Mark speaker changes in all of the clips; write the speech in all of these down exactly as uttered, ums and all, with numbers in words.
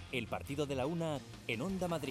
Speaker 1: El partido de la una en Onda Madrid.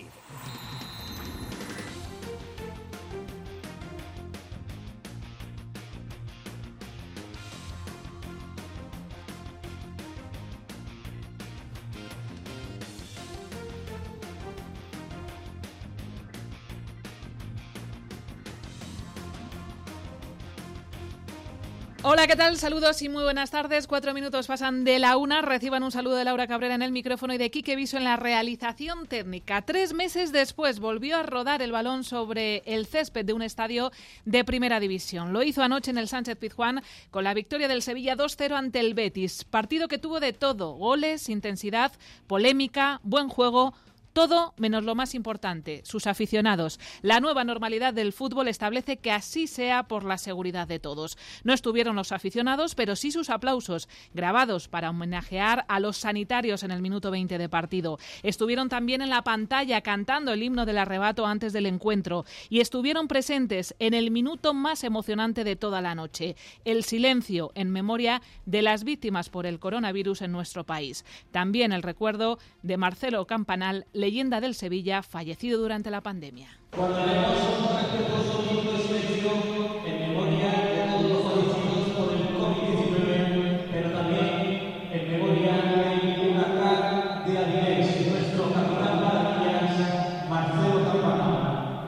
Speaker 2: Hola, ¿qué tal? Saludos y muy buenas tardes. Cuatro minutos pasan de la una. Reciban un saludo de Laura Cabrera en el micrófono y de Quique Viso en la realización técnica. Tres meses después volvió a rodar el balón sobre el césped de un estadio de primera división. Lo hizo anoche en el Sánchez-Pizjuán con la victoria del Sevilla dos cero ante el Betis. Partido que tuvo de todo: goles, intensidad, polémica, buen juego. Todo menos lo más importante, sus aficionados. La nueva normalidad del fútbol establece que así sea por la seguridad de todos. No estuvieron los aficionados, pero sí sus aplausos, grabados para homenajear a los sanitarios en el minuto veinte de partido. Estuvieron también en la pantalla cantando el himno del arrebato antes del encuentro y estuvieron presentes en el minuto más emocionante de toda la noche, el silencio en memoria de las víctimas por el coronavirus en nuestro país. También el recuerdo de Marcelo Campanal, leyenda del Sevilla, fallecido durante la pandemia.
Speaker 3: Cuando haremos un respetuoso minuto de silencio en memoria de todos los fallecidos por el COVID diecinueve, pero también en memoria de un ataque de Avilés, nuestro capitán Maravillas, Marcelo Campanal.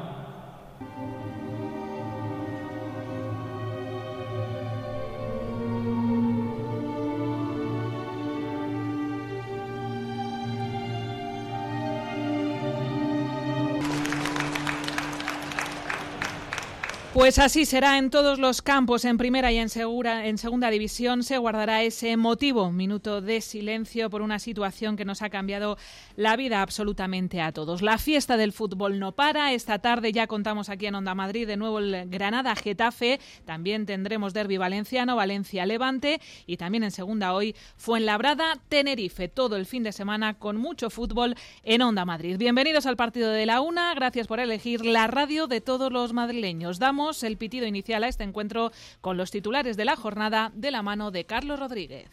Speaker 2: Pues así será en todos los campos, en primera y en, segura, en segunda división. Se guardará ese emotivo minuto de silencio por una situación que nos ha cambiado la vida absolutamente a todos. La fiesta del fútbol no para. Esta tarde ya contamos aquí en Onda Madrid de nuevo el Granada-Getafe. También tendremos derbi valenciano, Valencia-Levante y también en segunda hoy Fuenlabrada-Tenerife. Todo el fin de semana con mucho fútbol en Onda Madrid. Bienvenidos al partido de la una. Gracias por elegir la radio de todos los madrileños. Damos el pitido inicial a este encuentro con los titulares de la jornada de la mano de Carlos Rodríguez.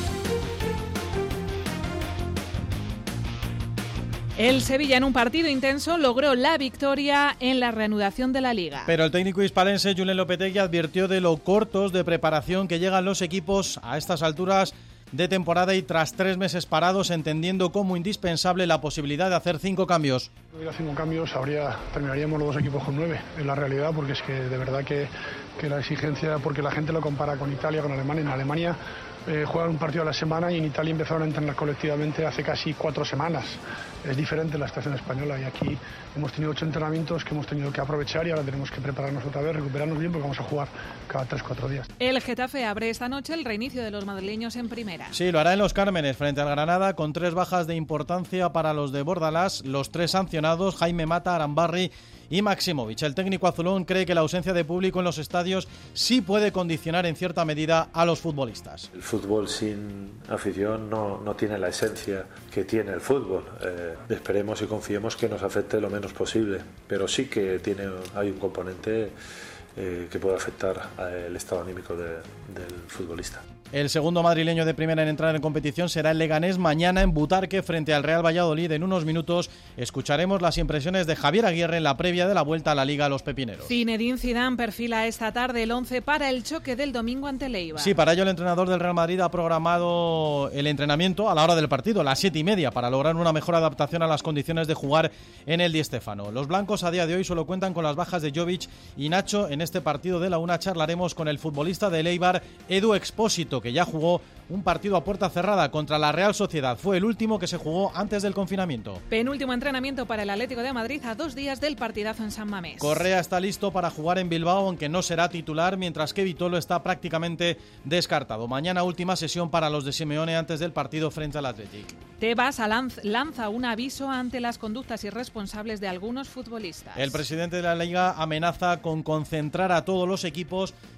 Speaker 2: El Sevilla, en un partido intenso, logró la victoria en la reanudación de la Liga.
Speaker 4: Pero el técnico hispalense Julen Lopetegui advirtió de lo cortos de preparación que llegan los equipos a estas alturas de temporada y tras tres meses parados, entendiendo como indispensable la posibilidad de hacer cinco cambios.
Speaker 5: Si hubiera cinco cambios, habría, terminaríamos los dos equipos con nueve, es la realidad, porque es que de verdad que, que la exigencia, porque la gente lo compara con Italia, con Alemania. En Alemania eh, juegan un partido a la semana y en Italia empezaron a entrenar colectivamente hace casi cuatro semanas. Es diferente la situación española y aquí hemos tenido ocho entrenamientos que hemos tenido que aprovechar y ahora tenemos que prepararnos otra vez, recuperarnos bien, porque vamos a jugar cada tres cuatro días.
Speaker 2: El Getafe abre esta noche el reinicio de los madrileños en primera.
Speaker 4: Sí, lo hará en Los Cármenes frente al Granada con tres bajas de importancia para los de Bordalás, los tres sancionados, Jaime Mata, Arambarri y Maximovic. El técnico azulón cree que la ausencia de público en los estadios sí puede condicionar en cierta medida a los futbolistas.
Speaker 6: El fútbol sin afición no, no tiene la esencia que tiene el fútbol. Eh, esperemos y confiemos que nos afecte lo menos posible, pero sí que tiene, hay un componente eh, que puede afectar al estado anímico de, del futbolista.
Speaker 4: El segundo madrileño de primera en entrar en competición será el Leganés mañana en Butarque frente al Real Valladolid. En unos minutos escucharemos las impresiones de Javier Aguirre en la previa de la vuelta a la Liga a los Pepineros.
Speaker 2: Zinedine Zidane perfila esta tarde el once para el choque del domingo ante el Eibar.
Speaker 4: Sí, para ello el entrenador del Real Madrid ha programado el entrenamiento a la hora del partido, a las siete y media, para lograr una mejor adaptación a las condiciones de jugar en el Di Stéfano. Los blancos a día de hoy solo cuentan con las bajas de Jovic y Nacho. En este partido de la una charlaremos con el futbolista del Eibar, Edu Expósito, que ya jugó un partido a puerta cerrada contra la Real Sociedad. Fue el último que se jugó antes del confinamiento.
Speaker 2: Penúltimo entrenamiento para el Atlético de Madrid a dos días del partidazo en San Mamés.
Speaker 4: Correa está listo para jugar en Bilbao, aunque no será titular, mientras que Vitolo está prácticamente descartado. Mañana última sesión para los de Simeone antes del partido frente al Athletic.
Speaker 2: Tebas lanza un aviso ante las conductas irresponsables de algunos futbolistas.
Speaker 4: El presidente de la Liga amenaza con concentrar a todos los equipos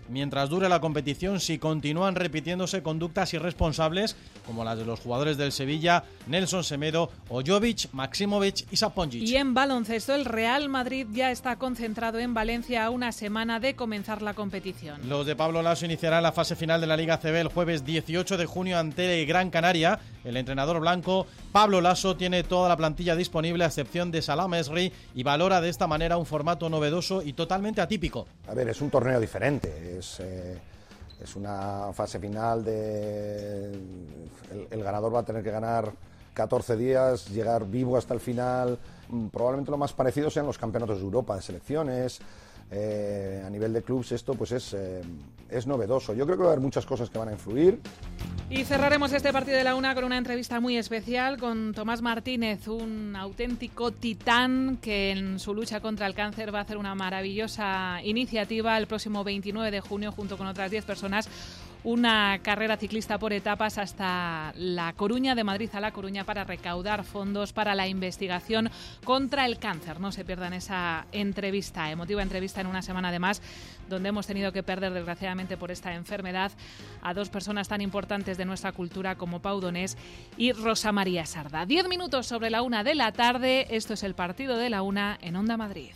Speaker 4: mientras dure la competición si continúan repitiéndose conductas irresponsables como las de los jugadores del Sevilla, Nelson Semedo, Jovic, Maximovic y Saponjic.
Speaker 2: Y en baloncesto, el Real Madrid ya está concentrado en Valencia a una semana de comenzar la competición.
Speaker 4: Los de Pablo Laso iniciarán la fase final de la Liga A C B el jueves dieciocho de junio ante Gran Canaria. El entrenador blanco, Pablo Laso, tiene toda la plantilla disponible a excepción de Salah Mesri y valora de esta manera un formato novedoso y totalmente atípico.
Speaker 7: A ver, es un torneo diferente, es, eh, es una fase final de... El, el ganador va a tener que ganar catorce días, llegar vivo hasta el final. Probablemente lo más parecido sean los campeonatos de Europa de selecciones. Eh, a nivel de clubes esto pues es, eh, es novedoso. Yo creo que va a haber muchas cosas que van a influir.
Speaker 2: Y cerraremos este partido de la una con una entrevista muy especial con Tomás Martínez, un auténtico titán que en su lucha contra el cáncer va a hacer una maravillosa iniciativa el próximo veintinueve de junio junto con otras diez personas. Una carrera ciclista por etapas hasta La Coruña, de Madrid a La Coruña, para recaudar fondos para la investigación contra el cáncer. No se pierdan esa entrevista, emotiva entrevista en una semana además, donde hemos tenido que perder desgraciadamente por esta enfermedad a dos personas tan importantes de nuestra cultura como Pau Donés y Rosa María Sarda. Diez minutos sobre la una de la tarde, esto es el partido de la una en Onda Madrid.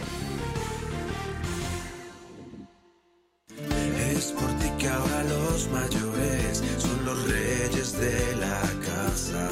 Speaker 8: Es por ti que ahora los mayores son los reyes de la casa.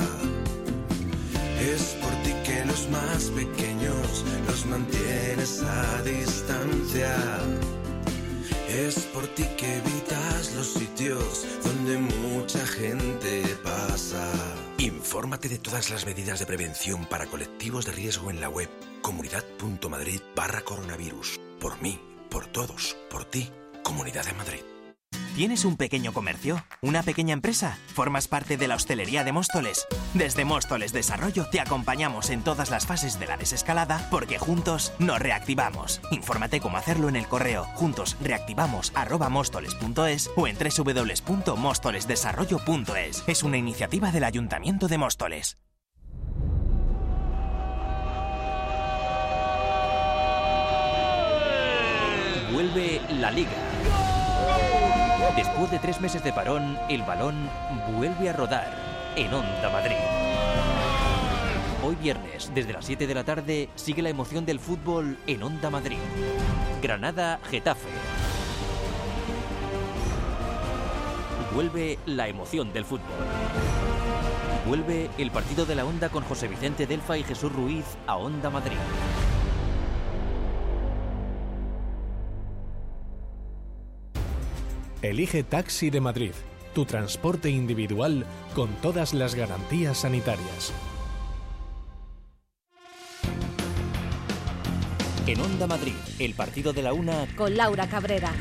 Speaker 8: Es por ti que los más pequeños los mantienes a distancia. Es por ti que evitas los sitios donde mucha gente pasa. Infórmate de todas las medidas de prevención para colectivos de riesgo en la web comunidad.madrid barra coronavirus. Por mí, por todos, por ti. Comunidad de Madrid.
Speaker 9: ¿Tienes un pequeño comercio? ¿Una pequeña empresa? ¿Formas parte de la hostelería de Móstoles? Desde Móstoles Desarrollo te acompañamos en todas las fases de la desescalada porque juntos nos reactivamos. Infórmate cómo hacerlo en el correo juntosreactivamos arroba móstoles punto es o en doble u doble u doble u punto móstoles desarrollo punto es. Es una iniciativa del Ayuntamiento de Móstoles.
Speaker 1: Vuelve la Liga. Después de tres meses de parón, el balón vuelve a rodar en Onda Madrid. Hoy viernes, desde las siete de la tarde, sigue la emoción del fútbol en Onda Madrid. Granada-Getafe. Vuelve la emoción del fútbol. Vuelve el partido de la Onda con José Vicente Delfa y Jesús Ruiz a Onda Madrid.
Speaker 10: Elige Taxi de Madrid, tu transporte individual con todas las garantías sanitarias.
Speaker 1: En Onda Madrid, el partido de la una
Speaker 11: con Laura Cabrera.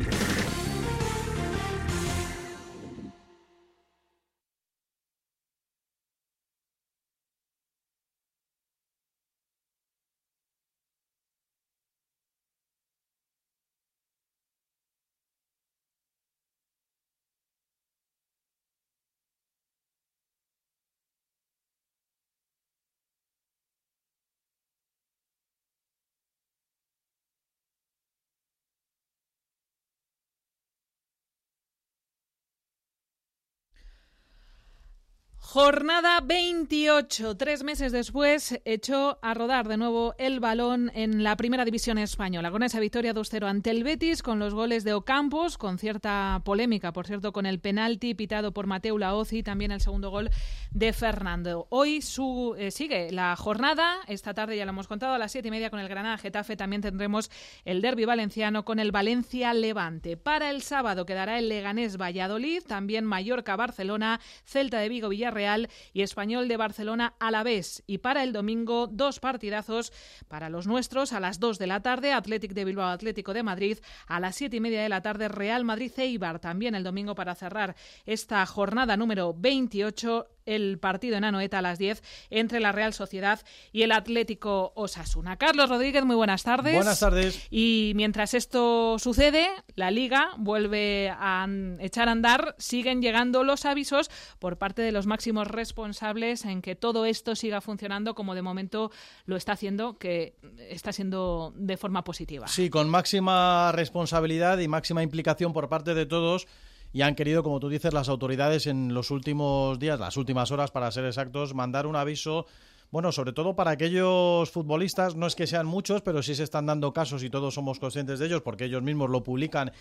Speaker 2: Jornada veintiocho, tres meses después, echó a rodar de nuevo el balón en la primera división española, con esa victoria dos cero ante el Betis, con los goles de Ocampos, con cierta polémica, por cierto, con el penalti pitado por Mateu Laoz y también el segundo gol de Fernando. Hoy su, eh, sigue la jornada, esta tarde ya lo hemos contado, a las siete y media con el Granada-Getafe también tendremos el derbi valenciano con el Valencia-Levante. Para el sábado quedará el Leganés-Valladolid, también Mallorca-Barcelona, Celta de Vigo-Villarreal y Español de Barcelona Alavés. Y para el domingo, dos partidazos para los nuestros a las dos de la tarde, Athletic de Bilbao, Atlético de Madrid, a las siete y media de la tarde, Real Madrid-Eibar. También el domingo para cerrar esta jornada número veintiocho, el partido en Anoeta a las diez entre la Real Sociedad y el Atlético Osasuna. Carlos Rodríguez, muy buenas tardes.
Speaker 4: Buenas tardes.
Speaker 2: Y mientras esto sucede, la Liga vuelve a echar a andar. Siguen llegando los avisos por parte de los máximos responsables en que todo esto siga funcionando como de momento lo está haciendo, que está siendo de forma positiva.
Speaker 4: Sí, con máxima responsabilidad y máxima implicación por parte de todos. Y han querido, como tú dices, las autoridades en los últimos días, las últimas horas para ser exactos, mandar un aviso, bueno, sobre todo para aquellos futbolistas, no es que sean muchos, pero sí se están dando casos y todos somos conscientes de ellos porque ellos mismos lo publican,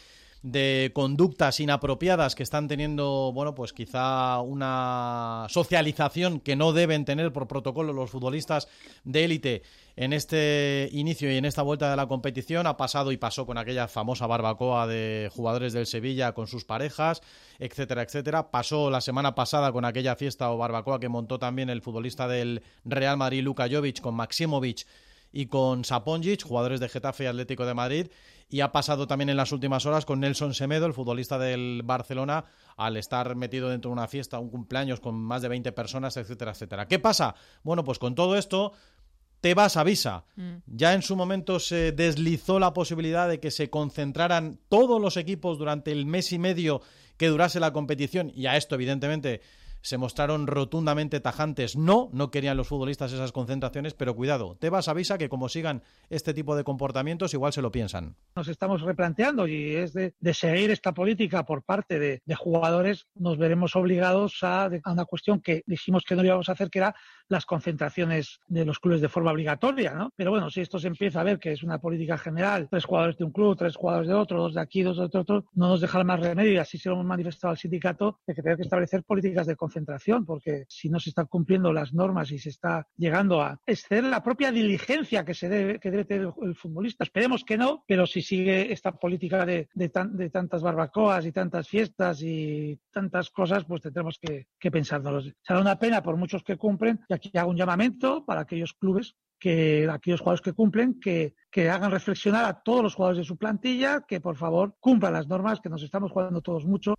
Speaker 4: de conductas inapropiadas que están teniendo, bueno, pues quizá una socialización que no deben tener por protocolo los futbolistas de élite en este inicio y en esta vuelta de la competición. Ha pasado y pasó con aquella famosa barbacoa de jugadores del Sevilla con sus parejas, etcétera, etcétera. Pasó la semana pasada con aquella fiesta o barbacoa que montó también el futbolista del Real Madrid, Luka Jovic, con Maximovic y con Saponjic, jugadores de Getafe y Atlético de Madrid, y ha pasado también en las últimas horas con Nelson Semedo, el futbolista del Barcelona, al estar metido dentro de una fiesta, un cumpleaños con más de veinte personas, etcétera, etcétera. ¿Qué pasa? Bueno, pues con todo esto, Tebas avisa. Mm. Ya en su momento se deslizó la posibilidad de que se concentraran todos los equipos durante el mes y medio que durase la competición, y a esto, evidentemente, se mostraron rotundamente tajantes. No, no querían los futbolistas esas concentraciones, pero cuidado, Tebas avisa que como sigan este tipo de comportamientos, igual se lo piensan.
Speaker 11: Nos estamos replanteando y es de, de seguir esta política por parte de, de jugadores, nos veremos obligados a, a una cuestión que dijimos que no íbamos a hacer, que era las concentraciones de los clubes de forma obligatoria, ¿no? Pero bueno, si esto se empieza a ver que es una política general, tres jugadores de un club, tres jugadores de otro, dos de aquí, dos de otro, otro no nos dejará más remedio, y así se lo hemos manifestado al sindicato, de que tenemos que establecer políticas de concentración. concentración, porque si no se están cumpliendo las normas y se está llegando a exceder la propia diligencia que se debe, que debe tener el, el futbolista, esperemos que no, pero si sigue esta política de, de, tan, de tantas barbacoas y tantas fiestas y tantas cosas, pues tendremos que, que pensárnoslo. Será una pena por muchos que cumplen, y aquí hago un llamamiento para aquellos clubes, que aquellos jugadores que cumplen, que, que hagan reflexionar a todos los jugadores de su plantilla, que por favor cumplan las normas, que nos estamos jugando todos mucho.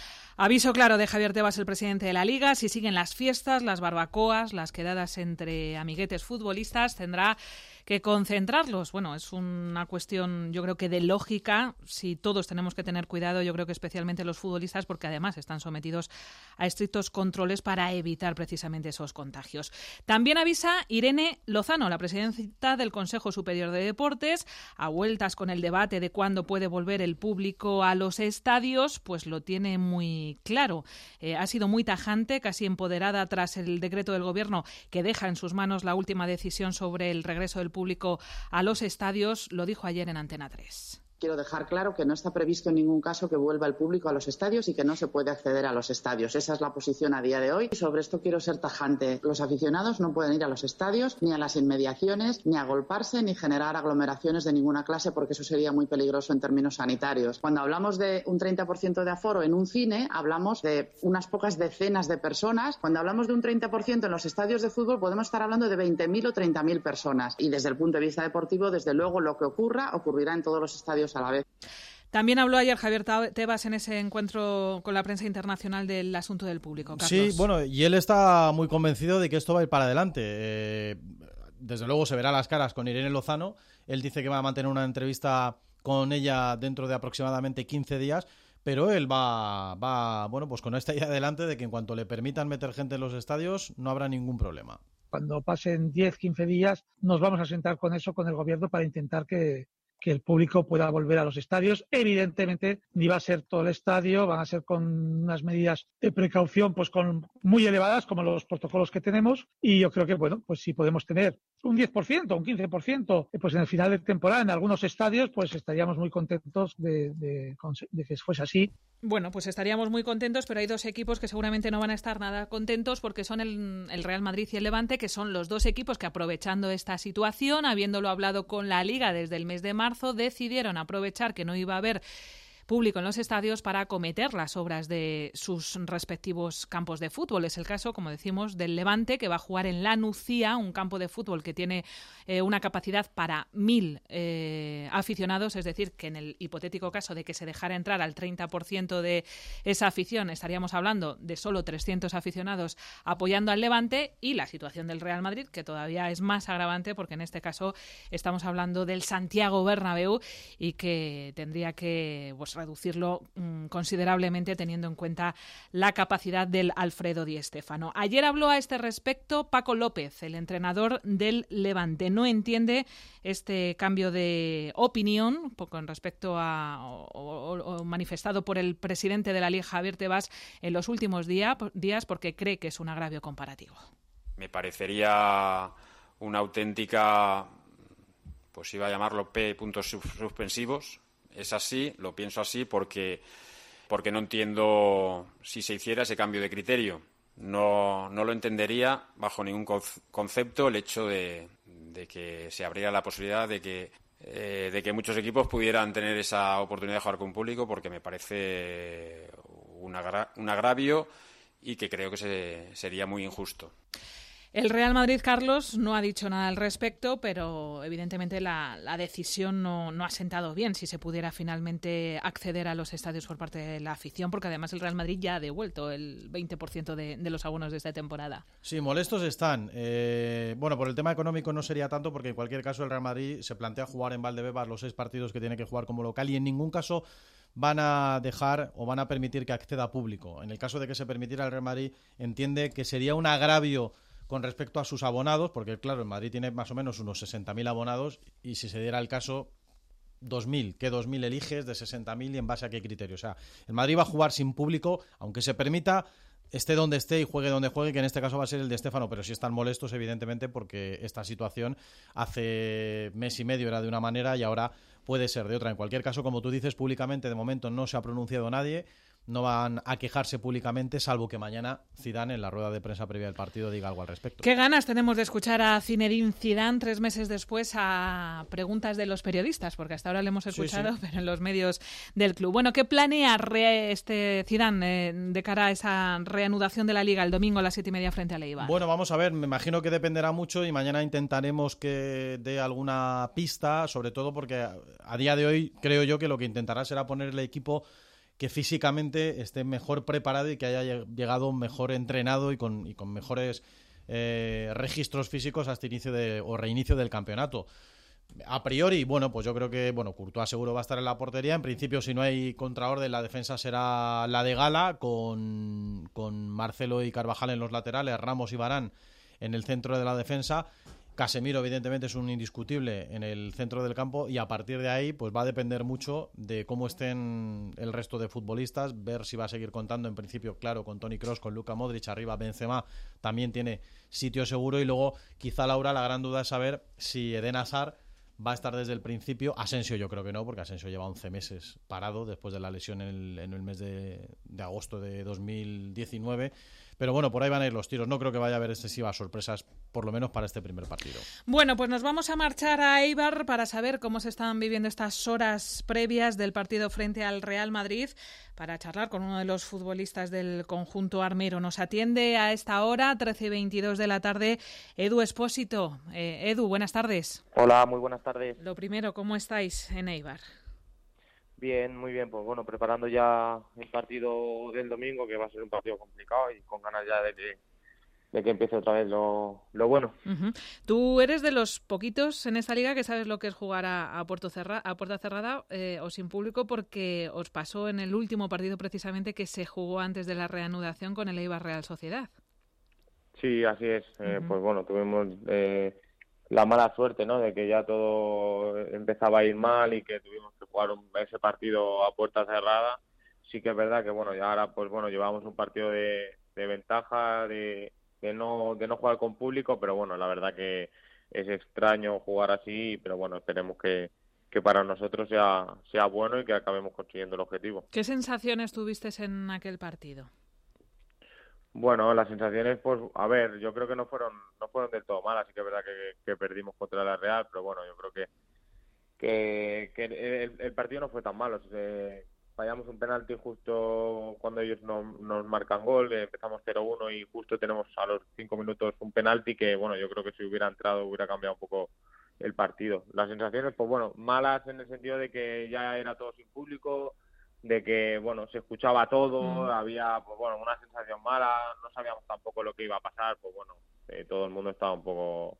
Speaker 2: Aviso claro de Javier Tebas, el presidente de la Liga: si siguen las fiestas, las barbacoas, las quedadas entre amiguetes futbolistas, tendrá que concentrarlos. Bueno, es una cuestión, yo creo que de lógica. Si todos tenemos que tener cuidado, yo creo que especialmente los futbolistas, porque además están sometidos a estrictos controles para evitar precisamente esos contagios. También avisa Irene Lozano, la presidenta del Consejo Superior de Deportes, a vueltas con el debate de cuándo puede volver el público a los estadios, pues lo tiene muy claro. Eh, ha sido muy tajante, casi empoderada tras el decreto del Gobierno que deja en sus manos la última decisión sobre el regreso del público a los estadios. Lo dijo ayer en Antena tres.
Speaker 12: Quiero dejar claro que no está previsto en ningún caso que vuelva el público a los estadios y que no se puede acceder a los estadios. Esa es la posición a día de hoy. Y sobre esto quiero ser tajante. Los aficionados no pueden ir a los estadios, ni a las inmediaciones, ni a agolparse, ni generar aglomeraciones de ninguna clase, porque eso sería muy peligroso en términos sanitarios. Cuando hablamos de un treinta por ciento de aforo en un cine, hablamos de unas pocas decenas de personas. Cuando hablamos de un treinta por ciento en los estadios de fútbol, podemos estar hablando de veinte mil o treinta mil personas. Y desde el punto de vista deportivo, desde luego, lo que ocurra, ocurrirá en todos los estadios a la vez.
Speaker 2: También habló ayer Javier Tebas en ese encuentro con la prensa internacional del asunto del público. Carlos.
Speaker 4: Sí, bueno, y él está muy convencido de que esto va a ir para adelante. Eh, desde luego se verá las caras con Irene Lozano. Él dice que va a mantener una entrevista con ella dentro de aproximadamente quince días, pero él va, va bueno, pues con esta idea adelante de que en cuanto le permitan meter gente en los estadios no habrá ningún problema.
Speaker 11: Cuando pasen diez, quince días nos vamos a sentar con eso, con el Gobierno, para intentar que que el público pueda volver a los estadios. Evidentemente, ni va a ser todo el estadio, van a ser con unas medidas de precaución pues con muy elevadas, como los protocolos que tenemos, y yo creo que, bueno, pues si podemos tener un diez por ciento, un quince por ciento, pues en el final de temporada en algunos estadios, pues estaríamos muy contentos de, de, de que fuese así.
Speaker 2: Bueno, pues estaríamos muy contentos, pero hay dos equipos que seguramente no van a estar nada contentos, porque son el, el Real Madrid y el Levante, que son los dos equipos que, aprovechando esta situación, habiéndolo hablado con la Liga desde el mes de marzo, decidieron aprovechar que no iba a haber público en los estadios para acometer las obras de sus respectivos campos de fútbol. Es el caso, como decimos, del Levante, que va a jugar en La Nucía, un campo de fútbol que tiene eh, una capacidad para mil eh, aficionados, es decir, que en el hipotético caso de que se dejara entrar al treinta por ciento de esa afición, estaríamos hablando de solo trescientos aficionados apoyando al Levante, y la situación del Real Madrid, que todavía es más agravante porque en este caso estamos hablando del Santiago Bernabéu y que tendría que pues, reducirlo mmm, considerablemente teniendo en cuenta la capacidad del Alfredo Di Stéfano. Ayer habló a este respecto Paco López, el entrenador del Levante. No entiende este cambio de opinión con respecto a o, o, o manifestado por el presidente de la Liga, Javier Tebas, en los últimos día, días porque cree que es un agravio comparativo.
Speaker 13: Me parecería una auténtica, pues iba a llamarlo P puntos suspensivos. Es así, lo pienso así porque, porque no entiendo si se hiciera ese cambio de criterio. No, no lo entendería bajo ningún concepto el hecho de, de que se abriera la posibilidad de que, eh, de que muchos equipos pudieran tener esa oportunidad de jugar con público, porque me parece un, agra- un agravio y que creo que se, sería muy injusto.
Speaker 2: El Real Madrid, Carlos, no ha dicho nada al respecto, pero evidentemente la, la decisión no, no ha sentado bien si se pudiera finalmente acceder a los estadios por parte de la afición, porque además el Real Madrid ya ha devuelto el veinte por ciento de, de los abonos de esta temporada.
Speaker 4: Sí, molestos están. Eh, bueno, por el tema económico no sería tanto, porque en cualquier caso el Real Madrid se plantea jugar en Valdebebas los seis partidos que tiene que jugar como local y en ningún caso van a dejar o van a permitir que acceda público. En el caso de que se permitiera, el Real Madrid entiende que sería un agravio con respecto a sus abonados, porque claro, el Madrid tiene más o menos unos sesenta mil abonados y si se diera el caso, dos mil. ¿Qué dos mil eliges de sesenta mil y en base a qué criterio? O sea, el Madrid va a jugar sin público, aunque se permita, esté donde esté y juegue donde juegue, que en este caso va a ser el de Stéfano, pero sí están molestos evidentemente porque esta situación hace mes y medio era de una manera y ahora puede ser de otra. En cualquier caso, como tú dices, públicamente de momento no se ha pronunciado nadie, no van a quejarse públicamente, salvo que mañana Zidane en la rueda de prensa previa del partido diga algo al respecto.
Speaker 2: Qué ganas tenemos de escuchar a Zinedine Zidane tres meses después a preguntas de los periodistas, porque hasta ahora le hemos escuchado, sí, sí. pero en los medios del club. Bueno, ¿qué planea re este Zidane eh, de cara a esa reanudación de la Liga el domingo a las siete y media frente al Eibar?
Speaker 4: Bueno, vamos a ver, me imagino que dependerá mucho y mañana intentaremos que dé alguna pista, sobre todo porque a, a día de hoy creo yo que lo que intentará será poner el equipo que físicamente esté mejor preparado y que haya llegado mejor entrenado y con, y con mejores eh, registros físicos hasta inicio de, o reinicio del campeonato. A priori, bueno, pues yo creo que bueno, Courtois seguro va a estar en la portería. En principio, si no hay contraorden, la defensa será la de Gala, con, con Marcelo y Carvajal en los laterales, Ramos y Varane en el centro de la defensa. Casemiro, evidentemente, es un indiscutible en el centro del campo y a partir de ahí pues va a depender mucho de cómo estén el resto de futbolistas, ver si va a seguir contando, en principio, claro, con Toni Kroos, con Luka Modric, arriba Benzema también tiene sitio seguro y luego, quizá, Laura, la gran duda es saber si Eden Hazard va a estar desde el principio. Asensio yo creo que no, porque Asensio lleva once meses parado después de la lesión en el, en el mes de, de agosto de dos mil diecinueve. Pero bueno, por ahí van a ir los tiros. No creo que vaya a haber excesivas sorpresas, por lo menos para este primer partido.
Speaker 2: Bueno, pues nos vamos a marchar a Eibar para saber cómo se están viviendo estas horas previas del partido frente al Real Madrid, para charlar con uno de los futbolistas del conjunto armero. Nos atiende a esta hora, trece y veintidós de la tarde, Edu Espósito. Eh, Edu, buenas tardes.
Speaker 14: Hola, muy buenas tardes.
Speaker 2: Lo primero, ¿cómo estáis en Eibar?
Speaker 14: Bien, muy bien, pues bueno, preparando ya el partido del domingo, que va a ser un partido complicado y con ganas ya de que, de que empiece otra vez lo, lo bueno.
Speaker 2: Uh-huh. Tú eres de los poquitos en esta liga que sabes lo que es jugar a, a, puerto cerra, a puerta cerrada eh, o sin público, porque os pasó en el último partido precisamente que se jugó antes de la reanudación con el Eibar Real Sociedad.
Speaker 14: Sí, así es. Uh-huh. Eh, pues bueno, tuvimos eh, la mala suerte, ¿no?, de que ya todo empezaba a ir mal y que tuvimos que jugar un, ese partido a puerta cerrada. Sí que es verdad que bueno, ya ahora pues bueno, llevamos un partido de, de ventaja, de, de no de no jugar con público, pero bueno, la verdad que es extraño jugar así, pero bueno, esperemos que, que para nosotros sea, sea bueno y que acabemos consiguiendo el objetivo.
Speaker 2: ¿Qué sensaciones tuviste en aquel partido?
Speaker 14: Bueno, las sensaciones, pues, a ver, yo creo que no fueron no fueron del todo malas. Sí que es verdad que, que perdimos contra la Real, pero bueno, yo creo que que, que el, el partido no fue tan malo. Eh, fallamos un penalti justo cuando ellos no, nos marcan gol, empezamos cero uno y justo tenemos a los cinco minutos un penalti que, bueno, yo creo que si hubiera entrado hubiera cambiado un poco el partido. Las sensaciones, pues bueno, malas en el sentido de que ya era todo sin público, de que, bueno, se escuchaba todo, mm. había, pues bueno, una sensación mala, no sabíamos tampoco lo que iba a pasar, pues bueno, eh, todo el mundo estaba un poco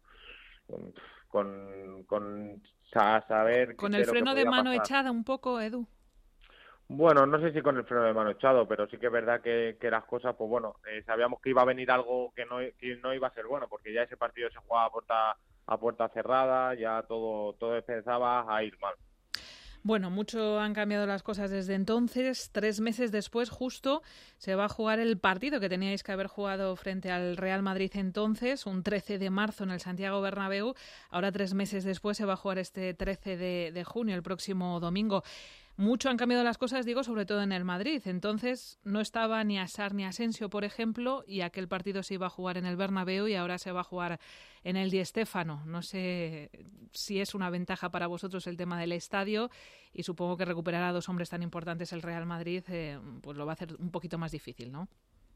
Speaker 14: con, con a saber...
Speaker 2: Con el freno de mano pasar. Echada un poco, Edu.
Speaker 14: Bueno, no sé si con el freno de mano echado, pero sí que es verdad que, que las cosas, pues bueno, eh, sabíamos que iba a venir algo que no, que no iba a ser bueno, porque ya ese partido se jugaba a puerta, a puerta cerrada, ya todo, todo empezaba a ir mal.
Speaker 2: Bueno, mucho han cambiado las cosas desde entonces. Tres meses después, justo, se va a jugar el partido que teníais que haber jugado frente al Real Madrid entonces, un trece de marzo en el Santiago Bernabéu. Ahora, tres meses después, se va a jugar este trece de junio, el próximo domingo. Mucho han cambiado las cosas, digo, sobre todo en el Madrid. Entonces no estaba ni Azar ni Asensio, por ejemplo, y aquel partido se iba a jugar en el Bernabéu y ahora se va a jugar en el Di Stéfano. No sé si es una ventaja para vosotros el tema del estadio y supongo que recuperar a dos hombres tan importantes el Real Madrid eh, pues lo va a hacer un poquito más difícil, ¿no?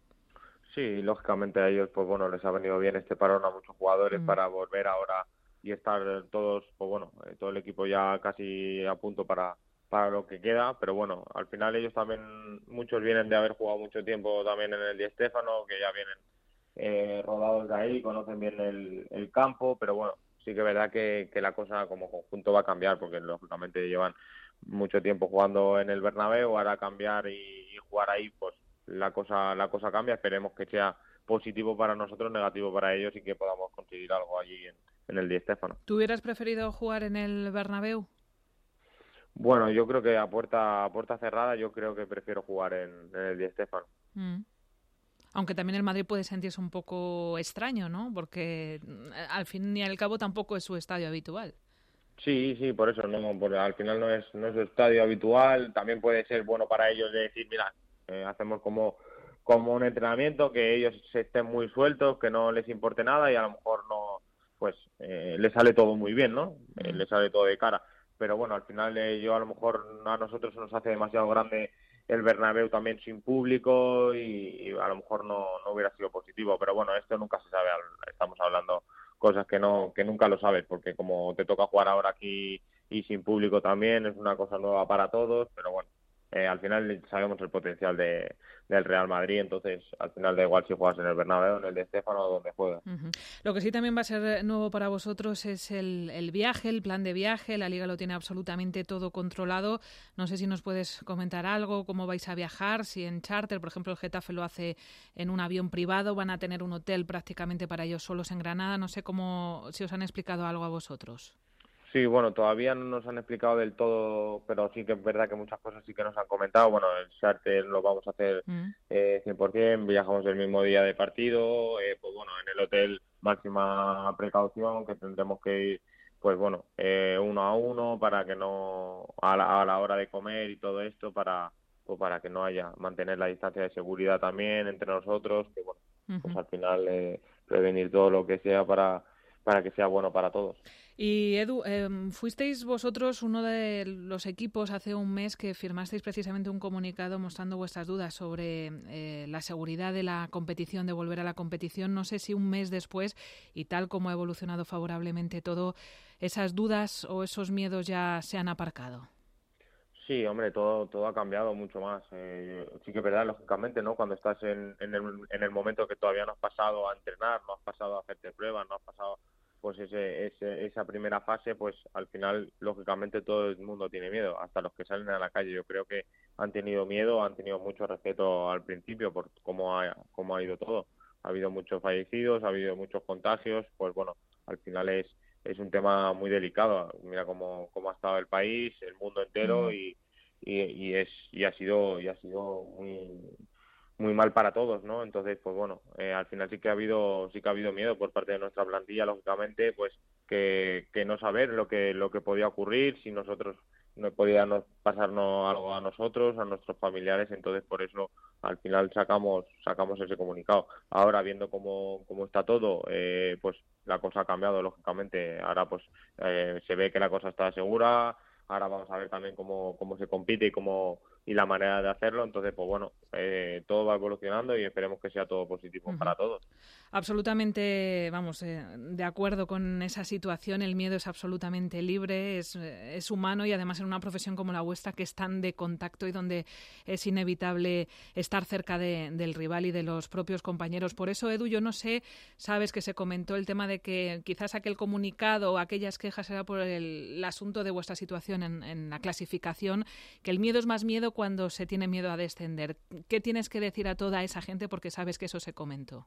Speaker 14: Sí, lógicamente a ellos, pues bueno, les ha venido bien este parón a muchos jugadores mm. para volver ahora y estar todos, pues bueno, todo el equipo ya casi a punto para... para lo que queda, pero bueno, al final ellos también, muchos vienen de haber jugado mucho tiempo también en el Di Stéfano, que ya vienen eh, rodados de ahí, conocen bien el, el campo, pero bueno, sí que es verdad que, que la cosa como conjunto va a cambiar, porque lógicamente llevan mucho tiempo jugando en el Bernabéu, ahora cambiar y, y jugar ahí, pues la cosa, la cosa cambia, esperemos que sea positivo para nosotros, negativo para ellos y que podamos conseguir algo allí en, en el Di Stéfano.
Speaker 2: ¿Tú hubieras preferido jugar en el Bernabéu?
Speaker 14: Bueno, yo creo que a puerta a puerta cerrada yo creo que prefiero jugar en, en el Di Stéfano.
Speaker 2: Mm. Aunque también el Madrid puede sentirse un poco extraño, ¿no? Porque al fin y al cabo tampoco es su estadio habitual.
Speaker 14: Sí, sí, por eso, no, porque al final no es no es su estadio habitual. También puede ser bueno para ellos de decir, mira, eh, hacemos como como un entrenamiento, que ellos estén muy sueltos, que no les importe nada y a lo mejor no, pues eh, les sale todo muy bien, ¿no? Eh, les sale todo de cara. Pero bueno, al final eh, yo a lo mejor a nosotros nos hace demasiado grande el Bernabéu también sin público y, y a lo mejor no, no hubiera sido positivo, pero bueno, esto nunca se sabe, estamos hablando cosas que no que nunca lo sabes, porque como te toca jugar ahora aquí y sin público también, es una cosa nueva para todos, pero bueno, eh, al final sabemos el potencial de, del Real Madrid, entonces al final da igual si juegas en el Bernabéu, en el Di Stéfano o donde juegues.
Speaker 2: Uh-huh. Lo que sí también va a ser nuevo para vosotros es el, el viaje, el plan de viaje. La Liga lo tiene absolutamente todo controlado. No sé si nos puedes comentar algo, cómo vais a viajar, si en charter, por ejemplo el Getafe lo hace en un avión privado, van a tener un hotel prácticamente para ellos solos en Granada. No sé cómo, si os han explicado algo a vosotros.
Speaker 14: Sí, bueno, todavía no nos han explicado del todo, pero sí que es verdad que muchas cosas sí que nos han comentado. Bueno, el charter lo vamos a hacer mm. eh, cien por ciento, viajamos el mismo día de partido, eh, pues bueno, en el hotel máxima precaución, que tendremos que ir, pues bueno, eh, uno a uno para que no, a la, a la hora de comer y todo esto, para pues para que no haya, mantener la distancia de seguridad también entre nosotros, que bueno, uh-huh. pues al final eh, prevenir todo lo que sea para, para que sea bueno para todos.
Speaker 2: Y Edu, eh, fuisteis vosotros uno de los equipos hace un mes que firmasteis precisamente un comunicado mostrando vuestras dudas sobre eh, la seguridad de la competición, de volver a la competición. No sé si un mes después, y tal como ha evolucionado favorablemente todo, esas dudas o esos miedos ya se han aparcado.
Speaker 14: Sí, hombre, todo todo ha cambiado mucho más. Eh, sí que es verdad, lógicamente, ¿no? Cuando estás en, en, el, en el momento que todavía no has pasado a entrenar, no has pasado a hacerte pruebas, no has pasado pues ese, ese esa primera fase, pues al final, lógicamente, todo el mundo tiene miedo, hasta los que salen a la calle. Yo creo que han tenido miedo, han tenido mucho respeto al principio por cómo ha, cómo ha ido todo. Ha habido muchos fallecidos, ha habido muchos contagios, pues bueno, al final es es un tema muy delicado. Mira cómo, cómo ha estado el país, el mundo entero, y, y, y es y ha sido y ha sido muy muy mal para todos, ¿no? Entonces, pues bueno, eh, al final sí que ha habido sí que ha habido miedo por parte de nuestra plantilla, lógicamente, pues que, que no saber lo que lo que podía ocurrir, si nosotros no podía pasarnos algo a nosotros, a nuestros familiares. Entonces por eso al final sacamos sacamos ese comunicado. Ahora, viendo cómo, cómo está todo, eh, pues la cosa ha cambiado, lógicamente. Ahora pues eh, se ve que la cosa está segura. Ahora vamos a ver también cómo, cómo se compite y cómo, y la manera de hacerlo. Entonces, pues bueno, eh, todo va evolucionando y esperemos que sea todo positivo uh-huh. para todos.
Speaker 2: Absolutamente, vamos, eh, de acuerdo con esa situación. El miedo es absolutamente libre, es, es humano y además en una profesión como la vuestra que es tan de contacto y donde es inevitable estar cerca de, del rival y de los propios compañeros. Por eso, Edu, yo no sé, sabes que se comentó el tema de que quizás aquel comunicado o aquellas quejas era por el, el asunto de vuestra situación en, en la clasificación, que el miedo es más miedo cuando se tiene miedo a descender. ¿Qué tienes que decir a toda esa gente? Porque sabes que eso se comentó.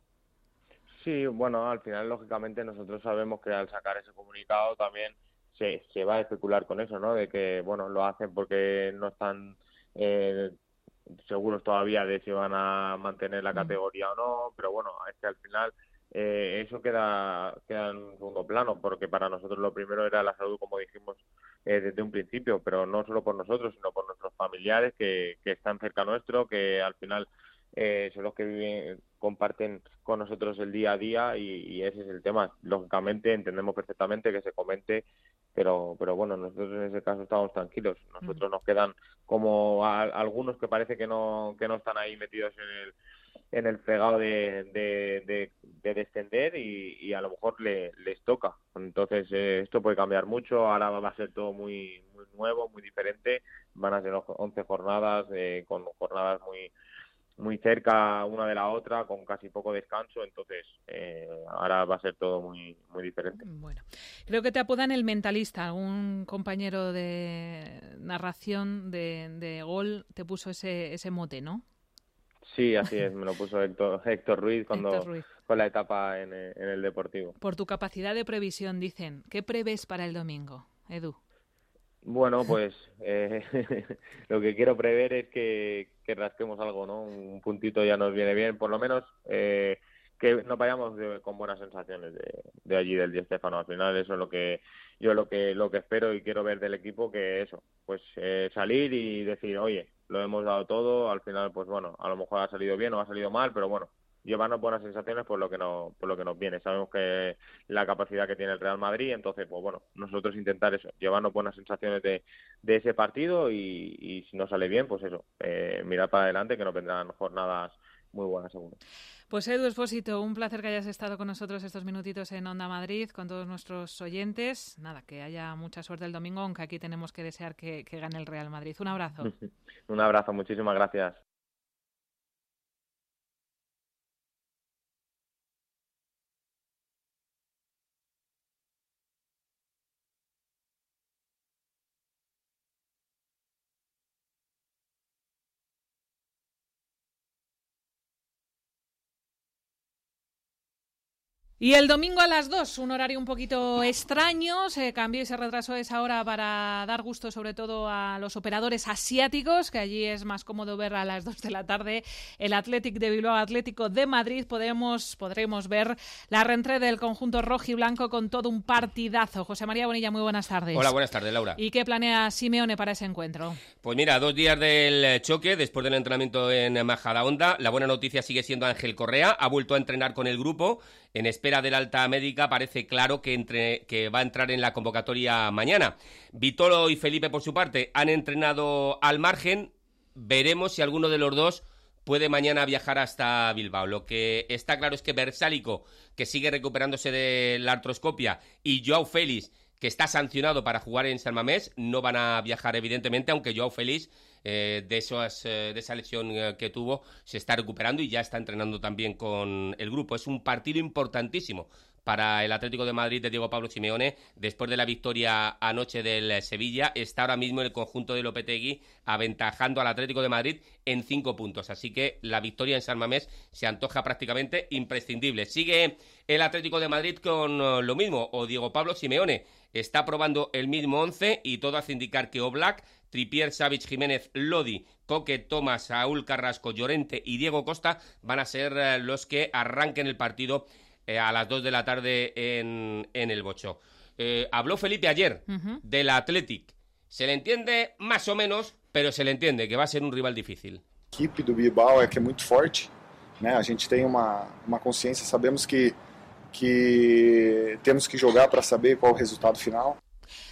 Speaker 14: Sí, bueno, al final, lógicamente, nosotros sabemos que al sacar ese comunicado también se, se va a especular con eso, ¿no? De que, bueno, lo hacen porque no están eh, seguros todavía de si van a mantener la categoría o no, pero bueno, es que al final eh, eso queda, queda en un segundo plano, porque para nosotros lo primero era la salud, como dijimos eh, desde un principio, pero no solo por nosotros, sino por nuestros familiares que, que están cerca nuestro, que al final eh, son los que viven, comparten con nosotros el día a día y, y ese es el tema. Lógicamente entendemos perfectamente que se comente, pero pero bueno, nosotros en ese caso estamos tranquilos. Nosotros nos quedan como a, a algunos que parece que no que no están ahí metidos en el en el fregado de, de, de, de descender y, y a lo mejor le, les toca. Entonces eh, esto puede cambiar mucho, ahora va a ser todo muy muy nuevo, muy diferente, van a ser once jornadas eh, con jornadas muy muy cerca una de la otra, con casi poco descanso, entonces eh, ahora va a ser todo muy muy diferente.
Speaker 2: Bueno, creo que te apodan el mentalista, un compañero de narración de, de Gol te puso ese ese mote, ¿no?
Speaker 14: Sí, así es, me lo puso Héctor, Héctor Ruiz cuando
Speaker 2: Héctor Ruiz.
Speaker 14: Con la etapa en, en el Deportivo.
Speaker 2: Por tu capacidad de previsión, dicen, ¿qué prevés para el domingo, Edu?
Speaker 14: Bueno, pues eh, lo que quiero prever es que, que rasquemos algo, ¿no? Un puntito ya nos viene bien, por lo menos eh, que nos vayamos de, con buenas sensaciones de, de allí del Di Stéfano. Al final eso es lo que yo lo que lo que espero y quiero ver del equipo, que eso, pues eh, salir y decir, oye, lo hemos dado todo, al final pues bueno, a lo mejor ha salido bien o ha salido mal, pero bueno, llevarnos buenas sensaciones por lo que no, por lo que nos viene. Sabemos que la capacidad que tiene el Real Madrid, entonces pues bueno, nosotros intentar eso, llevarnos buenas sensaciones de, de ese partido y, y si no sale bien, pues eso, eh, mirar para adelante, que nos vendrán jornadas muy buenas seguro.
Speaker 2: Pues Edu Espósito, un placer que hayas estado con nosotros estos minutitos en Onda Madrid, con todos nuestros oyentes. Nada, que haya mucha suerte el domingo, aunque aquí tenemos que desear que, que gane el Real Madrid. Un abrazo.
Speaker 14: Un abrazo, muchísimas gracias.
Speaker 2: Y el domingo a las dos, un horario un poquito extraño, se cambió y se retrasó esa hora para dar gusto sobre todo a los operadores asiáticos, que allí es más cómodo ver a las dos de la tarde el Athletic de Bilbao, Atlético de Madrid. Podremos, podremos ver la reentrée del conjunto rojiblanco con todo un partidazo. José María Bonilla, muy buenas tardes.
Speaker 15: Hola, buenas tardes, Laura.
Speaker 2: ¿Y qué planea Simeone para ese encuentro?
Speaker 15: Pues mira, dos días del choque, después del entrenamiento en Majadahonda. La buena noticia sigue siendo Ángel Correa, ha vuelto a entrenar con el grupo. En espera de la alta médica, parece claro que, entre, que va a entrar en la convocatoria mañana. Vitolo y Felipe, por su parte, han entrenado al margen. Veremos si alguno de los dos puede mañana viajar hasta Bilbao. Lo que está claro es que Bersálico, que sigue recuperándose de la artroscopia, y Joao Félix, que está sancionado para jugar en San Mamés, no van a viajar evidentemente, aunque Joao Félix eh, de, esos, eh, de esa lesión eh, que tuvo se está recuperando y ya está entrenando también con el grupo. Es un partido importantísimo para el Atlético de Madrid de Diego Pablo Simeone. Después de la victoria anoche del Sevilla, está ahora mismo el conjunto de Lopetegui aventajando al Atlético de Madrid en cinco puntos. Así que la victoria en San Mamés se antoja prácticamente imprescindible. Sigue el Atlético de Madrid con lo mismo, o Diego Pablo Simeone está probando el mismo once y todo hace indicar que Oblak, Trippier, Savic, Jiménez, Lodi, Coque, Tomás, Saúl Carrasco, Llorente y Diego Costa van a ser los que arranquen el partido eh, a las dos de la tarde en, en el Bocho. Eh, habló Felipe ayer uh-huh. del Athletic. Se le entiende más o menos, pero se le entiende que va a ser un rival difícil.
Speaker 16: A equipe do Bilbao é que é muito forte, né? A gente tem uma, uma consciência, sabemos que que temos que jogar para saber qual é o resultado final.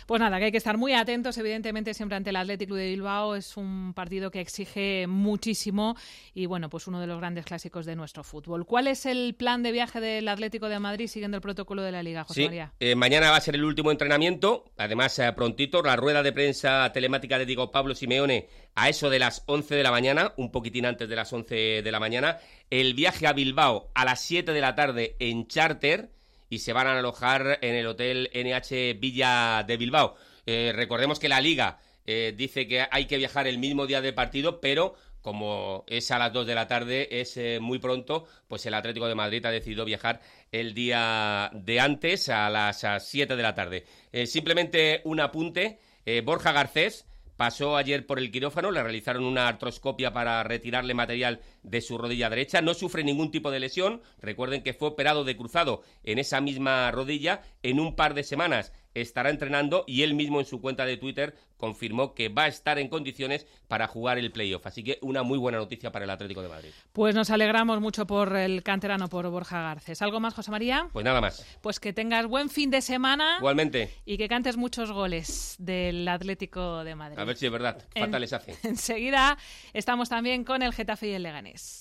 Speaker 2: Pues nada, que hay que estar muy atentos, evidentemente, siempre ante el Athletic Club de Bilbao. Es un partido que exige muchísimo y, bueno, pues uno de los grandes clásicos de nuestro fútbol. ¿Cuál es el plan de viaje del Atlético de Madrid siguiendo el protocolo de la Liga, José
Speaker 15: sí,
Speaker 2: María?
Speaker 15: Eh, mañana va a ser el último entrenamiento, además eh, prontito, la rueda de prensa telemática de Diego Pablo Simeone a eso de las once de la mañana, un poquitín antes de las once de la mañana, el viaje a Bilbao a las siete de la tarde en charter, y se van a alojar en el Hotel N H Villa de Bilbao. Eh, recordemos que la Liga eh, dice que hay que viajar el mismo día del partido, pero como es a las dos de la tarde, es eh, muy pronto, pues el Atlético de Madrid ha decidido viajar el día de antes, a las siete de la tarde. Eh, simplemente un apunte, eh, Borja Garcés pasó ayer por el quirófano, le realizaron una artroscopia para retirarle material de su rodilla derecha, no sufre ningún tipo de lesión, recuerden que fue operado de cruzado en esa misma rodilla, en un par de semanas estará entrenando y él mismo en su cuenta de Twitter confirmó que va a estar en condiciones para jugar el playoff, así que una muy buena noticia para el Atlético de Madrid.
Speaker 2: Pues nos alegramos mucho por el canterano, por Borja Garcés. ¿Algo más, José María?
Speaker 15: Pues nada más.
Speaker 2: Pues que tengas buen fin de semana.
Speaker 15: Igualmente.
Speaker 2: Y que cantes muchos goles del Atlético de Madrid.
Speaker 15: A ver si es verdad, falta
Speaker 2: en,
Speaker 15: les hace.
Speaker 2: Enseguida estamos también con el Getafe y el Leganés.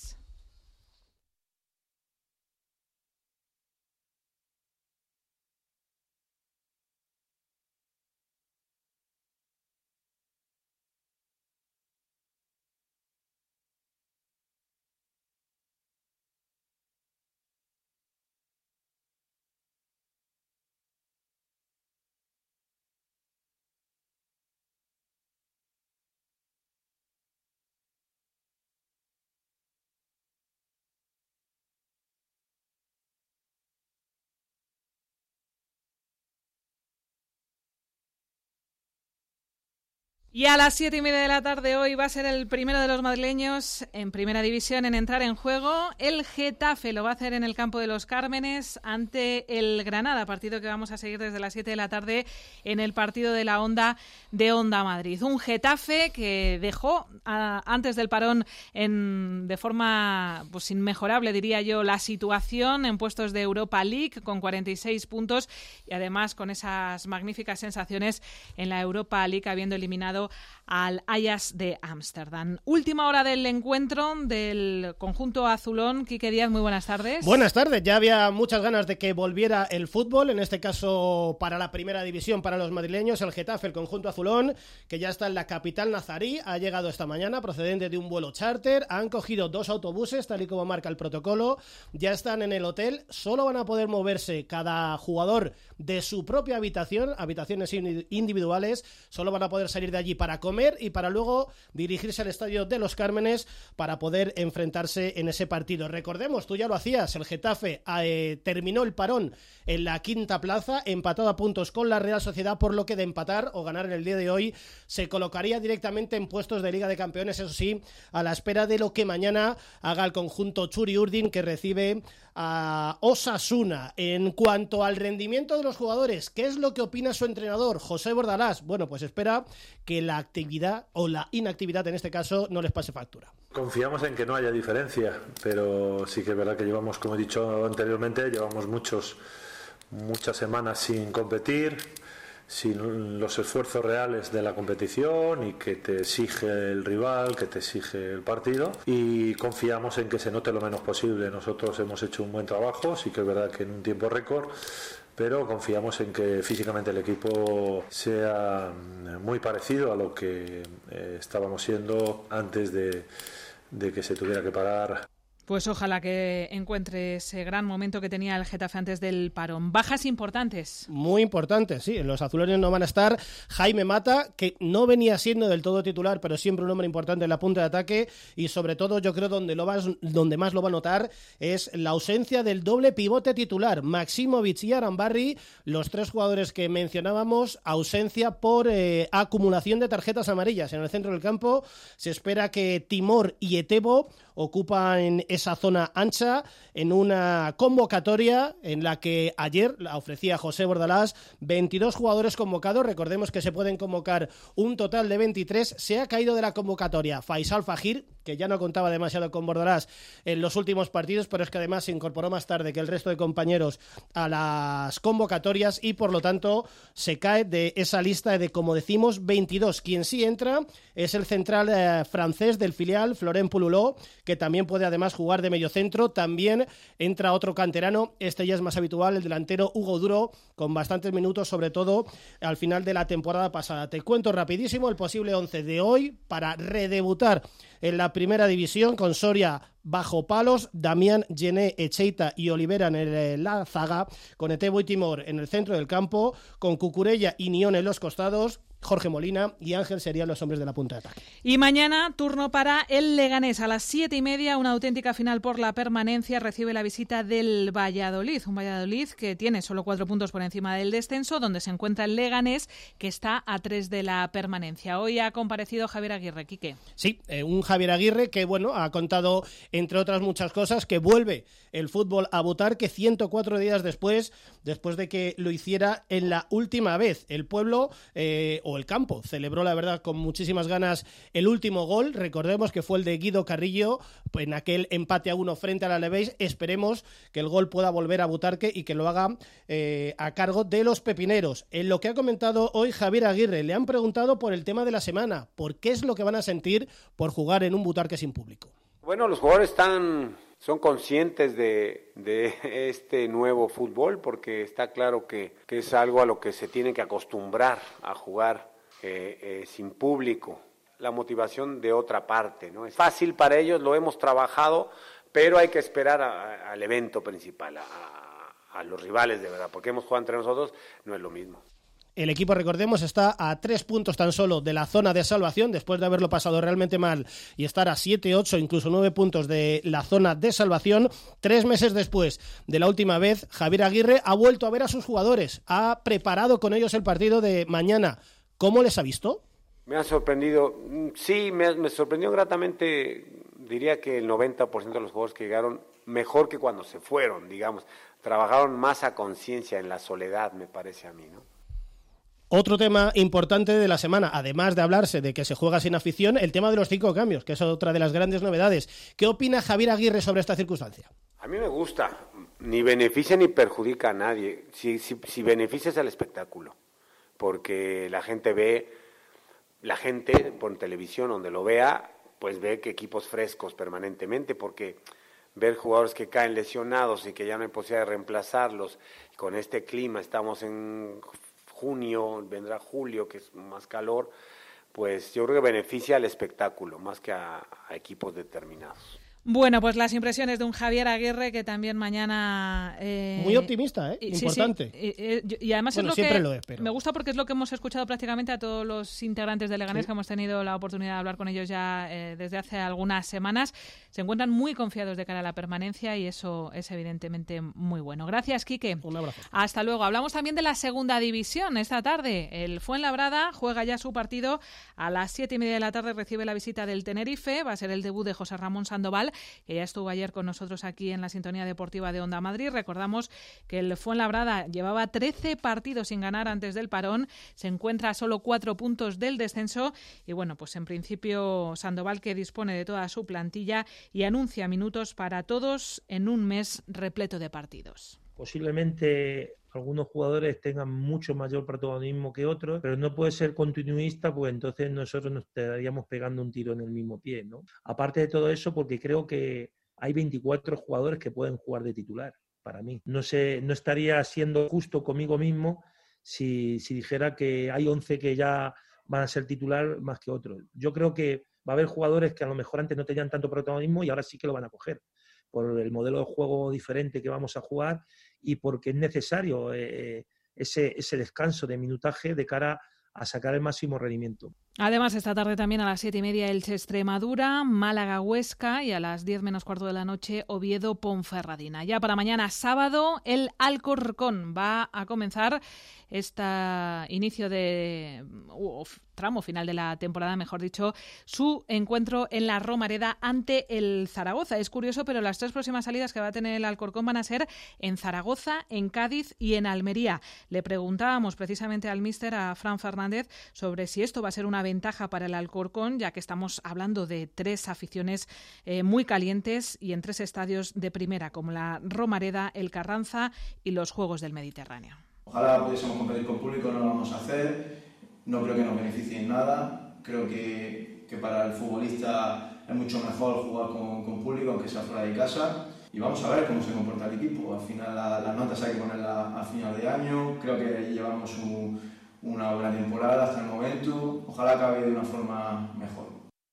Speaker 2: Y a las siete y media de la tarde hoy va a ser el primero de los madrileños en primera división en entrar en juego. El Getafe lo va a hacer en el campo de los Cármenes ante el Granada, partido que vamos a seguir desde las siete de la tarde en el partido de la Onda de Onda Madrid. Un Getafe que dejó a, antes del parón en, de forma pues inmejorable, diría yo, la situación en puestos de Europa League con cuarenta y seis puntos y además con esas magníficas sensaciones en la Europa League, habiendo eliminado al Ajax de Ámsterdam. Última hora del encuentro del conjunto azulón. Quique Díaz, muy buenas tardes.
Speaker 17: Buenas tardes. Ya había muchas ganas de que volviera el fútbol, en este caso para la primera división para los madrileños, el Getafe, el conjunto azulón, que ya está en la capital nazarí, ha llegado esta mañana procedente de un vuelo charter, han cogido dos autobuses, tal y como marca el protocolo, ya están en el hotel, solo van a poder moverse cada jugador de su propia habitación, habitaciones individuales, solo van a poder salir de allí para comer y para luego dirigirse al estadio de los Cármenes para poder enfrentarse en ese partido. Recordemos, tú ya lo hacías, el Getafe eh, terminó el parón en la quinta plaza, empatado a puntos con la Real Sociedad, por lo que de empatar o ganar en el día de hoy se colocaría directamente en puestos de Liga de Campeones, eso sí, a la espera de lo que mañana haga el conjunto Txuri Urdin, que recibe a Osasuna. En cuanto al rendimiento de los jugadores, ¿qué es lo que opina su entrenador, José Bordalás? Bueno, pues espera que la actividad o la inactividad en este caso no les pase factura.
Speaker 6: Confiamos en que no haya diferencia, pero sí que es verdad que llevamos, como he dicho anteriormente, llevamos muchos, muchas semanas sin competir, sin los esfuerzos reales de la competición y que te exige el rival, que te exige el partido, y confiamos en que se note lo menos posible. Nosotros hemos hecho un buen trabajo, sí que es verdad que en un tiempo récord, pero confiamos en que físicamente el equipo sea muy parecido a lo que eh, estábamos siendo antes de, de que se tuviera que parar.
Speaker 2: Pues ojalá que encuentre ese gran momento que tenía el Getafe antes del parón. Bajas importantes.
Speaker 17: Muy importantes, sí. Los azulones no van a estar. Jaime Mata, que no venía siendo del todo titular, pero siempre un hombre importante en la punta de ataque, y sobre todo yo creo donde, lo vas, donde más lo va a notar es la ausencia del doble pivote titular, Maximovic y Arambarri, los tres jugadores que mencionábamos, ausencia por eh, acumulación de tarjetas amarillas. En el centro del campo se espera que Timor y Etebo ocupan esa zona ancha en una convocatoria en la que ayer la ofrecía José Bordalás, veintidós jugadores convocados. Recordemos que se pueden convocar un total de veintitrés. Se ha caído de la convocatoria Faisal Fajir, que ya no contaba demasiado con Bordalás en los últimos partidos, pero es que además se incorporó más tarde que el resto de compañeros a las convocatorias y por lo tanto se cae de esa lista de, como decimos, veintidós. Quien sí entra es el central eh, francés del filial, Florent Poululot, que también puede además jugar de mediocentro. También entra otro canterano, este ya es más habitual, el delantero Hugo Duro, con bastantes minutos, sobre todo al final de la temporada pasada. Te cuento rapidísimo el posible once de hoy para redebutar en la primera división, con Soria bajo palos, Damián, Gené, Echeita y Olivera en el, la zaga, con Etebo y Timor en el centro del campo, con Cucurella y Nión en los costados, Jorge Molina y Ángel serían los hombres de la punta de ataque.
Speaker 2: Y mañana, turno para el Leganés. A las siete y media, una auténtica final por la permanencia. Recibe la visita del Valladolid. Un Valladolid que tiene solo cuatro puntos por encima del descenso, donde se encuentra el Leganés, que está a tres de la permanencia. Hoy ha comparecido Javier Aguirre. Quique.
Speaker 17: Sí, eh, un Javier Aguirre que, bueno, ha contado, entre otras muchas cosas, que vuelve el fútbol a Butarque ciento cuatro días después, después de que lo hiciera en la última vez. El pueblo, eh, o el campo, celebró la verdad con muchísimas ganas el último gol. Recordemos que fue el de Guido Carrillo en aquel empate a uno frente al Alavés. Esperemos que el gol pueda volver a Butarque y que lo haga eh, a cargo de los pepineros. En lo que ha comentado hoy Javier Aguirre, le han preguntado por el tema de la semana, por qué es lo que van a sentir por jugar en un Butarque sin público.
Speaker 18: Bueno, los jugadores están, son conscientes de, de este nuevo fútbol, porque está claro que, que es algo a lo que se tienen que acostumbrar a jugar eh, eh, sin público. La motivación de otra parte, ¿no? Es fácil para ellos, lo hemos trabajado, pero hay que esperar a, a, al evento principal, a, a, a los rivales de verdad, porque hemos jugado entre nosotros, no es lo mismo.
Speaker 17: El equipo, recordemos, está a tres puntos tan solo de la zona de salvación, después de haberlo pasado realmente mal y estar a siete, ocho, incluso nueve puntos de la zona de salvación. Tres meses después de la última vez, Javier Aguirre ha vuelto a ver a sus jugadores, ha preparado con ellos el partido de mañana. ¿Cómo les ha visto?
Speaker 18: Me ha sorprendido, sí, me, me sorprendió gratamente, diría que el noventa por ciento de los jugadores que llegaron mejor que cuando se fueron, digamos, trabajaron más a conciencia en la soledad, me parece a mí, ¿no?
Speaker 17: Otro tema importante de la semana, además de hablarse de que se juega sin afición, el tema de los cinco cambios, que es otra de las grandes novedades. ¿Qué opina Javier Aguirre sobre esta circunstancia?
Speaker 18: A mí me gusta, ni beneficia ni perjudica a nadie, si, si, si beneficia es al espectáculo, porque la gente ve, la gente por televisión, donde lo vea, pues ve que equipos frescos permanentemente, porque ver jugadores que caen lesionados y que ya no hay posibilidad de reemplazarlos, con este clima, estamos en junio, vendrá julio, que es más calor, pues yo creo que beneficia al espectáculo más que a, a equipos determinados.
Speaker 2: Bueno, pues las impresiones de un Javier Aguirre que también mañana... Eh,
Speaker 17: Muy optimista, ¿eh?
Speaker 2: Sí,
Speaker 17: Importante.
Speaker 2: Sí. Y, y además
Speaker 17: bueno,
Speaker 2: es lo
Speaker 17: siempre
Speaker 2: que
Speaker 17: lo es, pero...
Speaker 2: me gusta, porque es lo que hemos escuchado prácticamente a todos los integrantes de Leganés,
Speaker 17: ¿Sí?
Speaker 2: que hemos tenido la oportunidad de hablar con ellos ya eh, desde hace algunas semanas. Se encuentran muy confiados de cara a la permanencia y eso es evidentemente muy bueno. Gracias, Quique.
Speaker 17: Un abrazo.
Speaker 2: Hasta luego. Hablamos también de la segunda división esta tarde. El Fuenlabrada juega ya su partido a las siete y media de la tarde, recibe la visita del Tenerife. Va a ser el debut de José Ramón Sandoval, que ya estuvo ayer con nosotros aquí en la sintonía deportiva de Onda Madrid. Recordamos que el Fuenlabrada llevaba trece partidos sin ganar antes del parón, se encuentra a solo cuatro puntos del descenso y bueno, pues en principio Sandoval, que dispone de toda su plantilla y anuncia minutos para todos en un mes repleto de partidos.
Speaker 19: Posiblemente algunos jugadores tengan mucho mayor protagonismo que otros, pero no puede ser continuista, pues entonces nosotros nos estaríamos pegando un tiro en el mismo pie, ¿no? Aparte de todo eso, porque creo que hay veinticuatro jugadores que pueden jugar de titular, para mí. No sé, no estaría siendo justo conmigo mismo si, si dijera que hay once que ya van a ser titular más que otros. Yo creo que va a haber jugadores que a lo mejor antes no tenían tanto protagonismo y ahora sí que lo van a coger, por el modelo de juego diferente que vamos a jugar y porque es necesario eh, ese, ese descanso de minutaje de cara a sacar el máximo rendimiento.
Speaker 2: Además, esta tarde también a las siete y media Elche-Extremadura, Málaga-Huesca y a las diez menos cuarto de la noche Oviedo-Ponferradina. Ya para mañana sábado el Alcorcón va a comenzar este inicio de uh, tramo final de la temporada, mejor dicho, su encuentro en la Romareda ante el Zaragoza. Es curioso, pero las tres próximas salidas que va a tener el Alcorcón van a ser en Zaragoza, en Cádiz y en Almería. Le preguntábamos precisamente al míster, a Fran Fernández, sobre si esto va a ser una ventaja para el Alcorcón, ya que estamos hablando de tres aficiones eh, muy calientes y en tres estadios de primera, como la Romareda, el Carranza y los Juegos del Mediterráneo.
Speaker 20: Ojalá pudiésemos competir con público, no lo vamos a hacer, no creo que nos beneficie en nada, creo que, que para el futbolista es mucho mejor jugar con, con público, aunque sea fuera de casa, y vamos a ver cómo se comporta el equipo. Al final la, las notas hay que ponerlas a final de año, creo que llevamos un, una buena temporada hasta el momento, ojalá acabe de una forma mejor.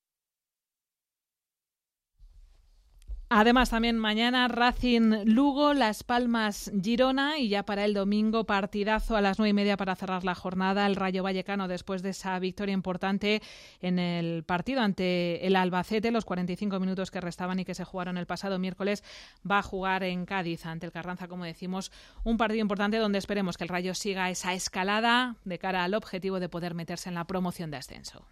Speaker 2: Además, también mañana Racing Lugo, Las Palmas Girona y ya para el domingo partidazo a las nueve y media para cerrar la jornada. El Rayo Vallecano, después de esa victoria importante en el partido ante el Albacete, los cuarenta y cinco minutos que restaban y que se jugaron el pasado miércoles, va a jugar en Cádiz ante el Carranza, como decimos, un partido importante donde esperemos que el Rayo siga esa escalada de cara al objetivo de poder meterse en la promoción de ascenso.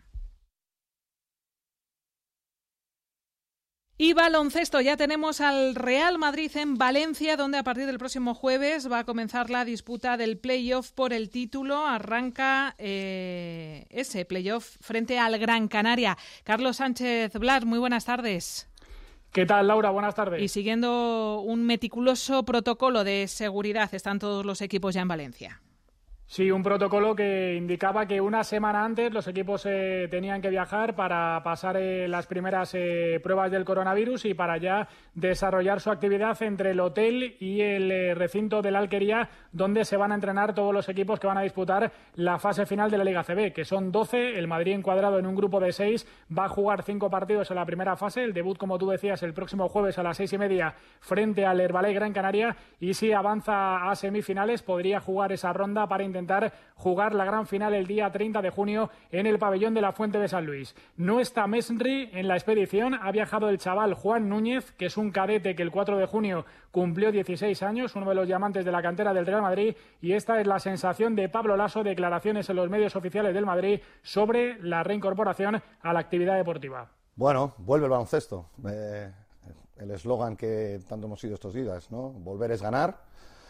Speaker 2: Y baloncesto, ya tenemos al Real Madrid en Valencia, donde a partir del próximo jueves va a comenzar la disputa del playoff por el título. Arranca eh, ese playoff frente al Gran Canaria. Carlos Sánchez Blas, muy buenas tardes.
Speaker 21: ¿Qué tal, Laura? Buenas tardes.
Speaker 2: Y siguiendo un meticuloso protocolo de seguridad, están todos los equipos ya en Valencia.
Speaker 21: Sí, un protocolo que indicaba que una semana antes los equipos eh, tenían que viajar para pasar eh, las primeras eh, pruebas del coronavirus y para ya desarrollar su actividad entre el hotel y el eh, recinto de la Alquería, donde se van a entrenar todos los equipos que van a disputar la fase final de la Liga A C B, que son doce. El Madrid, encuadrado en un grupo de seis, va a jugar cinco partidos en la primera fase. El debut, como tú decías, el próximo jueves a las seis y media frente al Herbalay Gran Canaria, y si avanza a semifinales podría jugar esa ronda para intentar intentar jugar la gran final el día treinta de junio en el pabellón de la Fuente de San Luis. No está Mesri en la expedición, ha viajado el chaval Juan Núñez, que es un cadete que el cuatro de junio cumplió dieciséis años, uno de los diamantes de la cantera del Real Madrid, y esta es la sensación de Pablo Laso, declaraciones en los medios oficiales del Madrid sobre la reincorporación a la actividad deportiva.
Speaker 7: Bueno, vuelve el baloncesto, eh, el eslogan que tanto hemos oído estos días, ¿no? Volver es ganar.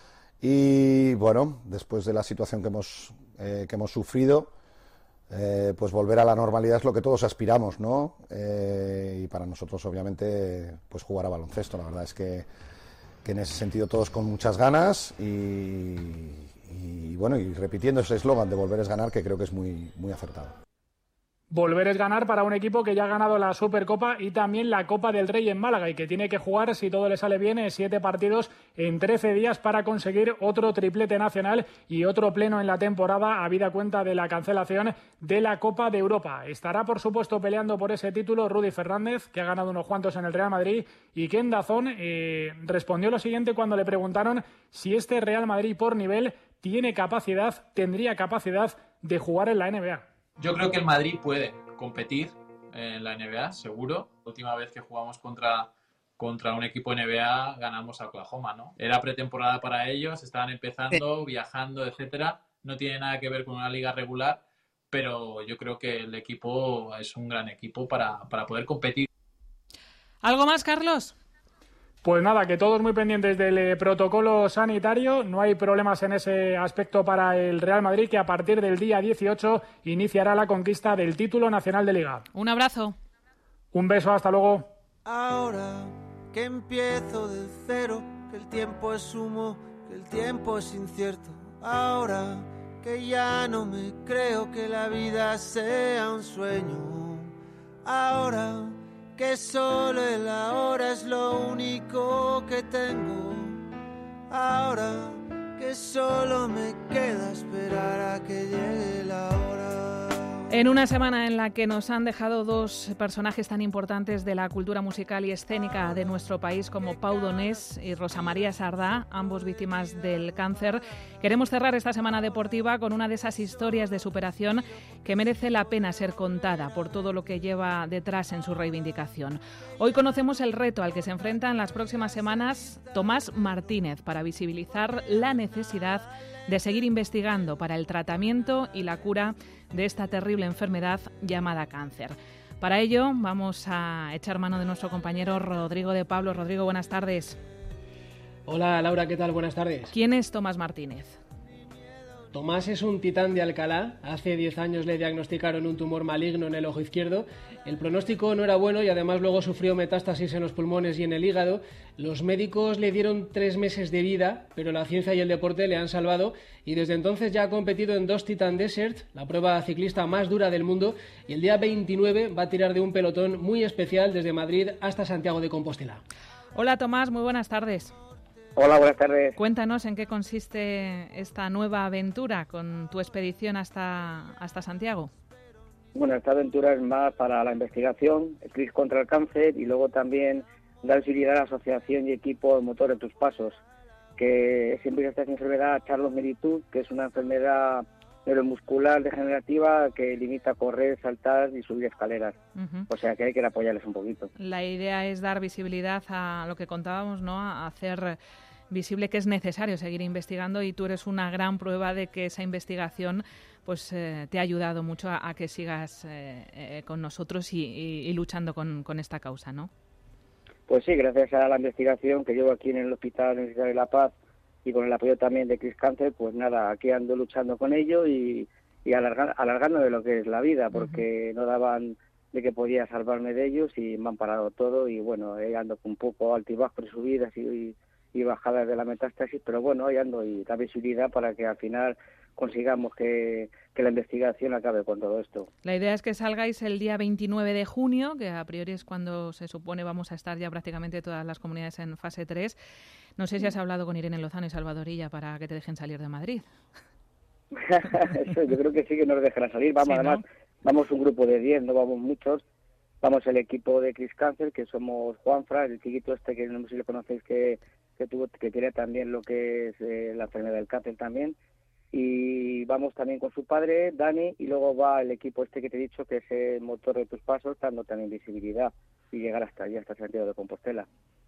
Speaker 7: Y bueno, después de la situación que hemos, eh, que hemos sufrido, eh, pues volver a la normalidad es lo que todos aspiramos, ¿no? Eh, y para nosotros, obviamente, pues jugar a baloncesto. La verdad es que, que en ese sentido todos con muchas ganas y, y bueno, y repitiendo ese eslogan de volver es ganar, que creo que es muy, muy acertado.
Speaker 21: Volver es ganar para un equipo que ya ha ganado la Supercopa y también la Copa del Rey en Málaga y que tiene que jugar, si todo le sale bien, en siete partidos en trece días para conseguir otro triplete nacional y otro pleno en la temporada, habida cuenta de la cancelación de la Copa de Europa. Estará, por supuesto, peleando por ese título Rudy Fernández, que ha ganado unos cuantos en el Real Madrid, y que en Dazón eh, respondió lo siguiente cuando le preguntaron si este Real Madrid por nivel tiene capacidad, tendría capacidad de jugar en la N B A.
Speaker 22: Yo creo que el Madrid puede competir en la N B A, seguro. La última vez que jugamos contra, contra un equipo N B A ganamos a Oklahoma, ¿no? Era pretemporada para ellos, estaban empezando, viajando, etcétera. No tiene nada que ver con una liga regular, pero yo creo que el equipo es un gran equipo para, para poder competir.
Speaker 2: ¿Algo más, Carlos?
Speaker 21: Pues nada, que todos muy pendientes del eh, protocolo sanitario. No hay problemas en ese aspecto para el Real Madrid, que a partir del día dieciocho iniciará la conquista del título nacional de Liga.
Speaker 2: Un abrazo.
Speaker 21: Un beso, hasta luego.
Speaker 23: Ahora que empiezo de cero, que el tiempo es humo, que el tiempo es incierto. Ahora que ya no me creo que la vida sea un sueño. Ahora que solo el ahora es lo único que tengo. Ahora que solo me queda esperar a que llegue la hora.
Speaker 2: En una semana en la que nos han dejado dos personajes tan importantes de la cultura musical y escénica de nuestro país como Pau Donés y Rosa María Sardá, ambos víctimas del cáncer, queremos cerrar esta semana deportiva con una de esas historias de superación que merece la pena ser contada por todo lo que lleva detrás en su reivindicación. Hoy conocemos el reto al que se enfrenta en las próximas semanas Tomás Martínez para visibilizar la necesidad de seguir investigando para el tratamiento y la cura de esta terrible enfermedad llamada cáncer. Para ello vamos a echar mano de nuestro compañero Rodrigo de Pablo. Rodrigo, buenas tardes.
Speaker 24: Hola Laura, ¿qué tal? Buenas tardes.
Speaker 2: ¿Quién es Tomás Martínez?
Speaker 17: Tomás es un titán de Alcalá. Hace diez años le diagnosticaron un tumor maligno en el ojo izquierdo. El pronóstico no era bueno y además luego sufrió metástasis en los pulmones y en el hígado. Los médicos le dieron tres meses de vida, pero la ciencia y el deporte le han salvado y desde entonces ya ha competido en dos Titan Desert, la prueba ciclista más dura del mundo, y el día veintinueve va a tirar de un pelotón muy especial desde Madrid hasta Santiago de Compostela.
Speaker 2: Hola Tomás, muy buenas tardes.
Speaker 3: Hola, buenas tardes.
Speaker 2: Cuéntanos en qué consiste esta nueva aventura con tu expedición hasta, hasta Santiago.
Speaker 3: Bueno, esta aventura es más para la investigación, C R I S contra el cáncer, y luego también dar visibilidad a la asociación y equipo Motor de tus Pasos, que siempre está esta enfermedad Charles-Meritud, que es una enfermedad neuromuscular degenerativa que limita correr, saltar y subir escaleras. Uh-huh. O sea que hay que apoyarles un poquito.
Speaker 2: La idea es dar visibilidad a lo que contábamos, ¿no? A hacer visible que es necesario seguir investigando, y tú eres una gran prueba de que esa investigación pues eh, te ha ayudado mucho a, a que sigas eh, eh, con nosotros y, y, y luchando con, con esta causa, ¿no?
Speaker 3: Pues sí, gracias a la investigación que llevo aquí en el Hospital Universitario de La Paz y con el apoyo también de C R I S Cáncer, pues nada, aquí ando luchando con ello y, y alargar, alargando de lo que es la vida, porque uh-huh. no daban de que podía salvarme de ellos y me han parado todo, y bueno, ahí ando un poco altibajos, subidas y, y, y bajadas de la metástasis, pero bueno, ahí ando y da visibilidad para que al final consigamos que, que la investigación acabe con todo esto.
Speaker 2: La idea es que salgáis el día veintinueve de junio, que a priori es cuando se supone vamos a estar ya prácticamente todas las comunidades en fase tres. No sé si has hablado con Irene Lozano y Salvadorilla para que te dejen salir de Madrid.
Speaker 3: Eso, yo creo que sí que nos dejarán salir. Vamos, sí, ¿no? Además, vamos un grupo de diez, no vamos muchos. Vamos el equipo de C R I S Cáncer, que somos Juanfra, el chiquito este que no sé si lo conocéis, que, que, tuvo, que tiene también lo que es eh, la enfermedad del cáncer también. Y vamos también con su padre, Dani, y luego va el equipo este que te he dicho, que es el Motor de tus Pasos, dando también visibilidad y llegar hasta allí, hasta Santiago de Compostela.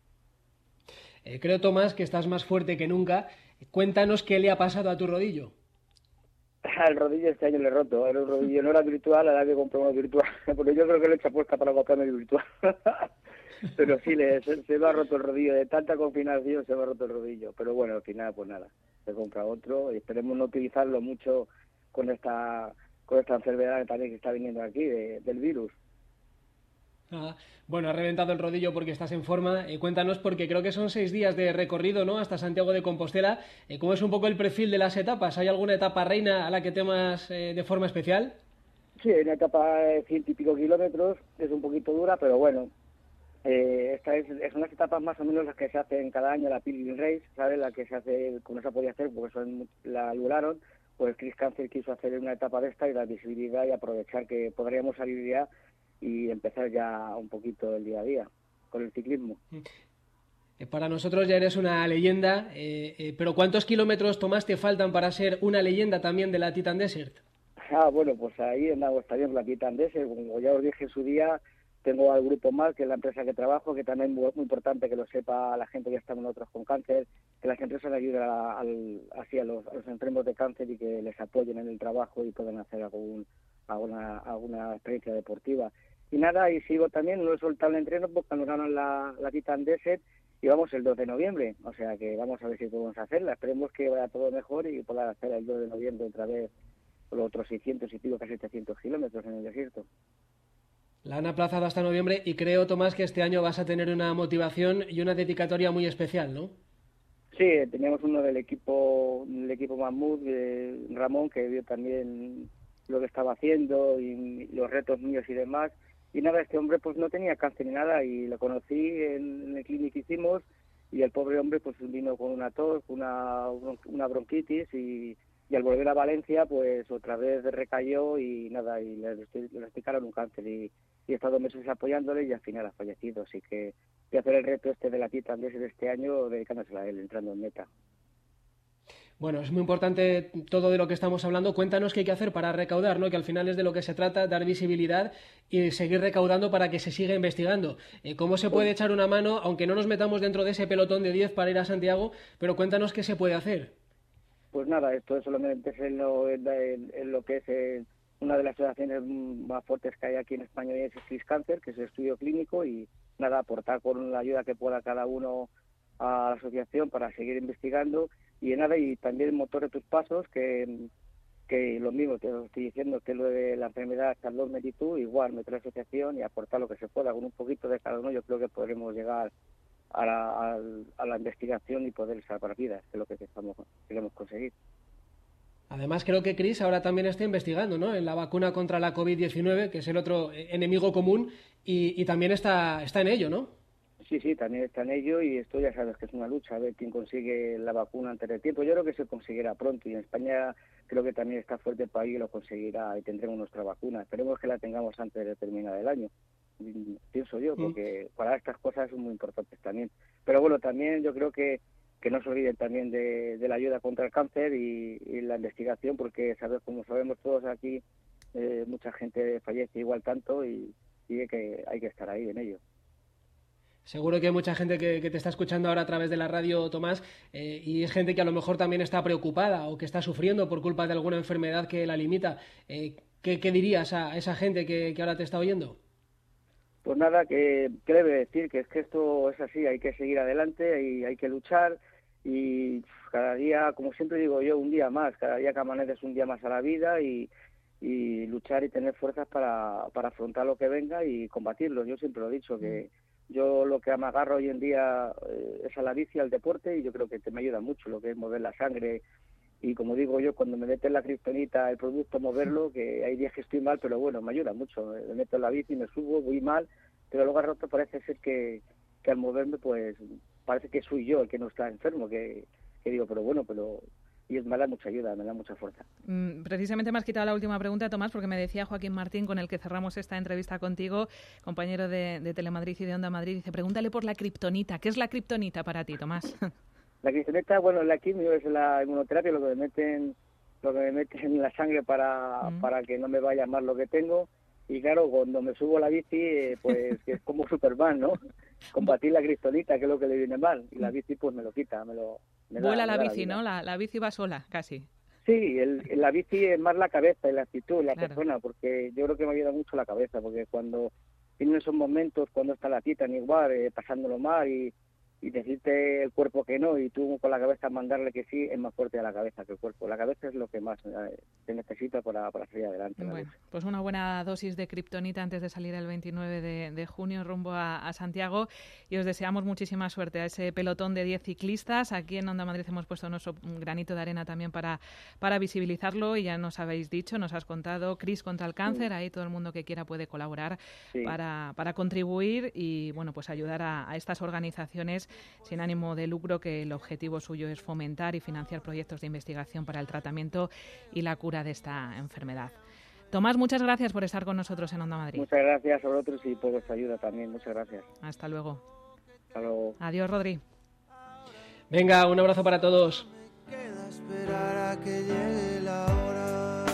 Speaker 17: Eh, creo, Tomás, que estás más fuerte que nunca. Cuéntanos qué le ha pasado a tu rodillo.
Speaker 3: El rodillo este año le he roto. El rodillo no era virtual, ahora que compré uno virtual. Porque yo creo que lo he hecho apuesta para comprarme el virtual. Pero sí, le, se, se me ha roto el rodillo. De tanta confinación se me ha roto el rodillo. Pero bueno, al final, pues nada, se compra otro y esperemos no utilizarlo mucho con esta con esta enfermedad también que está viniendo aquí, de, del virus.
Speaker 17: Ah, bueno, has reventado el rodillo porque estás en forma. Eh, cuéntanos, porque creo que son seis días de recorrido, ¿no?, hasta Santiago de Compostela. Eh, ¿Cómo es un poco el perfil de las etapas? ¿Hay alguna etapa reina a la que temas eh, de forma especial?
Speaker 3: Sí, hay una etapa de ciento y pico kilómetros, es un poquito dura, pero bueno. Eh, esta es, son las etapas más o menos las que se hacen cada año, la Pilgrim Race, ¿sabes? La que se hace, como no se podía hacer porque son, la anularon, pues el C R I S Cáncer quiso hacer una etapa de esta y dar visibilidad y aprovechar que podríamos salir ya y empezar ya un poquito el día a día con el ciclismo.
Speaker 17: Para nosotros ya eres una leyenda, eh, eh, pero ¿cuántos kilómetros, Tomás, te faltan para ser una leyenda también de la Titan Desert?
Speaker 3: Ah, bueno, pues ahí andamos también la Titan Desert, como ya os dije en su día. Tengo al Grupo Mal, que es la empresa que trabajo, que también es muy, muy importante que lo sepa la gente que está con nosotros con cáncer, que las empresas le ayuden a, a, así a los, a los enfermos de cáncer y que les apoyen en el trabajo y puedan hacer algún, alguna, alguna experiencia deportiva. Y nada, y sigo también, no he soltado el entreno porque anunciaron la, la Titan Desert y vamos el dos de noviembre, o sea que vamos a ver si podemos hacerla. Esperemos que vaya todo mejor y pueda hacer el dos de noviembre otra vez los otros seiscientos y pico, casi setecientos kilómetros en el desierto.
Speaker 17: La han aplazado hasta noviembre y creo, Tomás, que este año vas a tener una motivación y una dedicatoria muy especial, ¿no?
Speaker 3: Sí, teníamos uno del equipo del equipo Mamut, de Ramón, que vio también lo que estaba haciendo y los retos míos y demás. Y nada, este hombre pues no tenía cáncer ni nada y lo conocí en, en el clínico que hicimos y el pobre hombre pues vino con una tos, una, una bronquitis y, y al volver a Valencia pues otra vez recayó y nada, y le, le diagnosticaron un cáncer y y he estado meses apoyándole y al final ha fallecido, así que voy a hacer el reto este de la Titan Desert de este año dedicándosela a él, entrando en meta.
Speaker 17: Bueno, es muy importante todo de lo que estamos hablando. Cuéntanos qué hay que hacer para recaudar, ¿no?, que al final es de lo que se trata, dar visibilidad y seguir recaudando para que se siga investigando. Eh, ¿Cómo se puede echar una mano, aunque no nos metamos dentro de ese pelotón de diez para ir a Santiago, pero cuéntanos qué se puede hacer?
Speaker 3: Pues nada, esto solamente es en lo, en, en lo que es... El, una de las asociaciones más fuertes que hay aquí en España es C R I S Cáncer, que es el estudio clínico, y nada, aportar con la ayuda que pueda cada uno a la asociación para seguir investigando. y nada, y también el motor de tus pasos, que que lo mismo te lo estoy diciendo, que lo de la enfermedad Carlos Meritú, igual meter la asociación y aportar lo que se pueda, con un poquito de cada uno yo creo que podremos llegar a la, a, a la investigación y poder salvar vidas, que es lo que estamos, queremos conseguir.
Speaker 5: Además, creo que Cris ahora también está investigando, ¿no?, en la vacuna contra la covid diecinueve, que es el otro enemigo común, y, y también está, está en ello, ¿no?
Speaker 3: Sí, sí, también está en ello, y esto ya sabes que es una lucha, a ver quién consigue la vacuna antes del tiempo. Yo creo que se conseguirá pronto, y en España creo que también está fuerte el país y lo conseguirá, y tendremos nuestra vacuna. Esperemos que la tengamos antes de terminar el año, pienso yo, porque mm. para estas cosas son muy importantes también. Pero bueno, también yo creo que, que no se olviden también de, de la ayuda contra el cáncer y, y la investigación, porque sabes, como sabemos todos aquí, eh, mucha gente fallece igual tanto, y, y hay que, hay que estar ahí en ello.
Speaker 5: Seguro que hay mucha gente que, que te está escuchando ahora a través de la radio, Tomás, eh, y es gente que a lo mejor también está preocupada o que está sufriendo por culpa de alguna enfermedad que la limita. Eh, ¿qué, ¿Qué dirías a esa gente que, que ahora te está oyendo?
Speaker 3: Pues nada, que, que debe decir que es que esto es así, hay que seguir adelante y hay que luchar, y cada día, como siempre digo yo, un día más, cada día que amaneces un día más a la vida, y, y luchar y tener fuerzas para, para afrontar lo que venga y combatirlo. Yo siempre lo he dicho, que yo lo que me agarro hoy en día eh, es a la bici, al deporte, y yo creo que te me ayuda mucho lo que es mover la sangre. Y como digo yo, cuando me meto en la kriptonita, el producto, moverlo, que hay días que estoy mal, pero bueno, me ayuda mucho. Me meto en la bici, me subo, voy mal, pero luego al rato parece ser que, que al moverme, pues parece que soy yo el que no está enfermo, que, que digo, pero bueno, pero... y me da mucha ayuda, me da mucha fuerza.
Speaker 2: Mm, precisamente me has quitado la última pregunta, Tomás, porque me decía Joaquín Martín, con el que cerramos esta entrevista contigo, compañero de, de Telemadrid y de Onda Madrid, dice, pregúntale por la kriptonita. ¿Qué es la kriptonita para ti, Tomás?
Speaker 3: La kriptonita, bueno, la quimio es la inmunoterapia, lo que me meten, lo que me meten en la sangre para, mm. para que no me vaya mal lo que tengo. Y claro, cuando me subo a la bici, eh, pues que es como Superman, ¿no? Combatir la kriptonita, que es lo que le viene mal. Y la bici pues me lo quita, me lo... Me
Speaker 2: Vuela
Speaker 3: da,
Speaker 2: la
Speaker 3: me
Speaker 2: bici,
Speaker 3: la
Speaker 2: ¿no? La, la bici va sola, casi.
Speaker 3: Sí, el, la bici es más la cabeza y la actitud, la
Speaker 2: claro.
Speaker 3: persona, porque yo creo que me ayuda mucho la cabeza, porque cuando tienen esos momentos, cuando está la tita en igual, eh, pasándolo mal, y, y decirte el cuerpo que no, y tú con la cabeza mandarle que sí, es más fuerte a la cabeza que el cuerpo. La cabeza es lo que más eh, se necesita para, para salir adelante.
Speaker 2: Bueno, pues una buena dosis de kriptonita antes de salir el veintinueve de, de junio rumbo a, a Santiago, y os deseamos muchísima suerte a ese pelotón de diez ciclistas. Aquí en Onda Madrid hemos puesto nuestro granito de arena también para, para visibilizarlo, y ya nos habéis dicho, nos has contado, Cris contra el cáncer, sí. Ahí todo el mundo que quiera puede colaborar, sí. para, para contribuir y bueno, pues ayudar a, a estas organizaciones sin ánimo de lucro, que el objetivo suyo es fomentar y financiar proyectos de investigación para el tratamiento y la cura de esta enfermedad. Tomás, muchas gracias por estar con nosotros en Onda Madrid.
Speaker 3: Muchas gracias a vosotros y por vuestra ayuda también. Muchas gracias.
Speaker 2: Hasta luego.
Speaker 3: Hasta luego.
Speaker 2: Adiós, Rodri.
Speaker 5: Venga, un abrazo para todos.
Speaker 23: Queda esperar a que llegue la hora.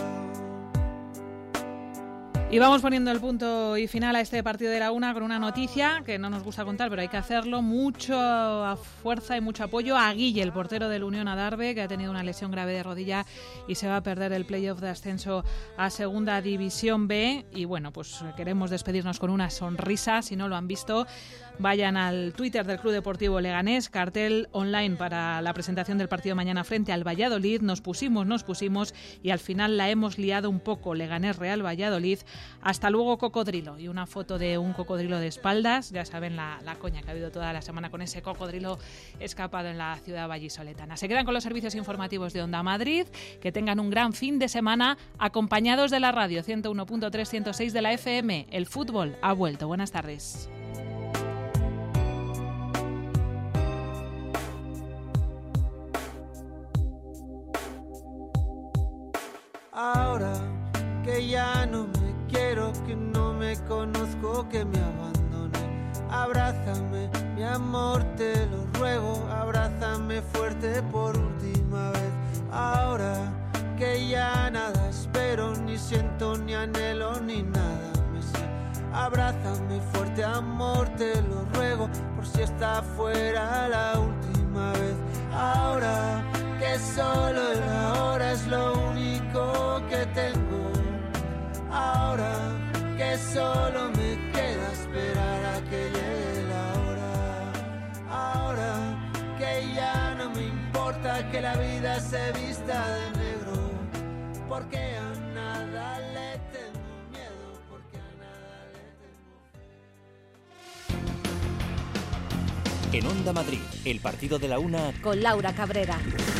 Speaker 2: Y vamos poniendo el punto y final a este partido de la una con una noticia que no nos gusta contar, pero hay que hacerlo. Mucha fuerza y mucho apoyo a Guille, el portero del Unión Adarve, que ha tenido una lesión grave de rodilla y se va a perder el playoff de ascenso a Segunda División B. Y bueno, pues queremos despedirnos con una sonrisa. Si no lo han visto, vayan al Twitter del Club Deportivo Leganés, cartel online para la presentación del partido mañana frente al Valladolid. Nos pusimos, nos pusimos y al final la hemos liado un poco. Leganés Real Valladolid. Hasta luego, cocodrilo. Y una foto de un cocodrilo de espaldas. Ya saben la, la coña que ha habido toda la semana con ese cocodrilo escapado en la ciudad vallisoletana. Se quedan con los servicios informativos de Onda Madrid. Que tengan un gran fin de semana acompañados de la radio ciento uno punto tres, ciento seis de la F M. El fútbol ha vuelto. Buenas tardes.
Speaker 23: Ahora que ya no me quiero, que no me conozco, que me abandoné. Abrázame, mi amor, te lo ruego. Abrázame fuerte por última vez. Ahora que ya nada espero, ni siento, ni anhelo, ni nada me sé. Abrázame fuerte, amor, te lo ruego, por si esta fuera la última vez. Ahora que solo el ahora es lo único que tengo. Ahora que solo me queda esperar a que llegue la hora. Ahora que ya no me importa que que la vida se vista de negro, porque a nada le tengo miedo, porque a nada le tengo.
Speaker 1: En Onda Madrid, el partido de la una
Speaker 8: con Laura Cabrera.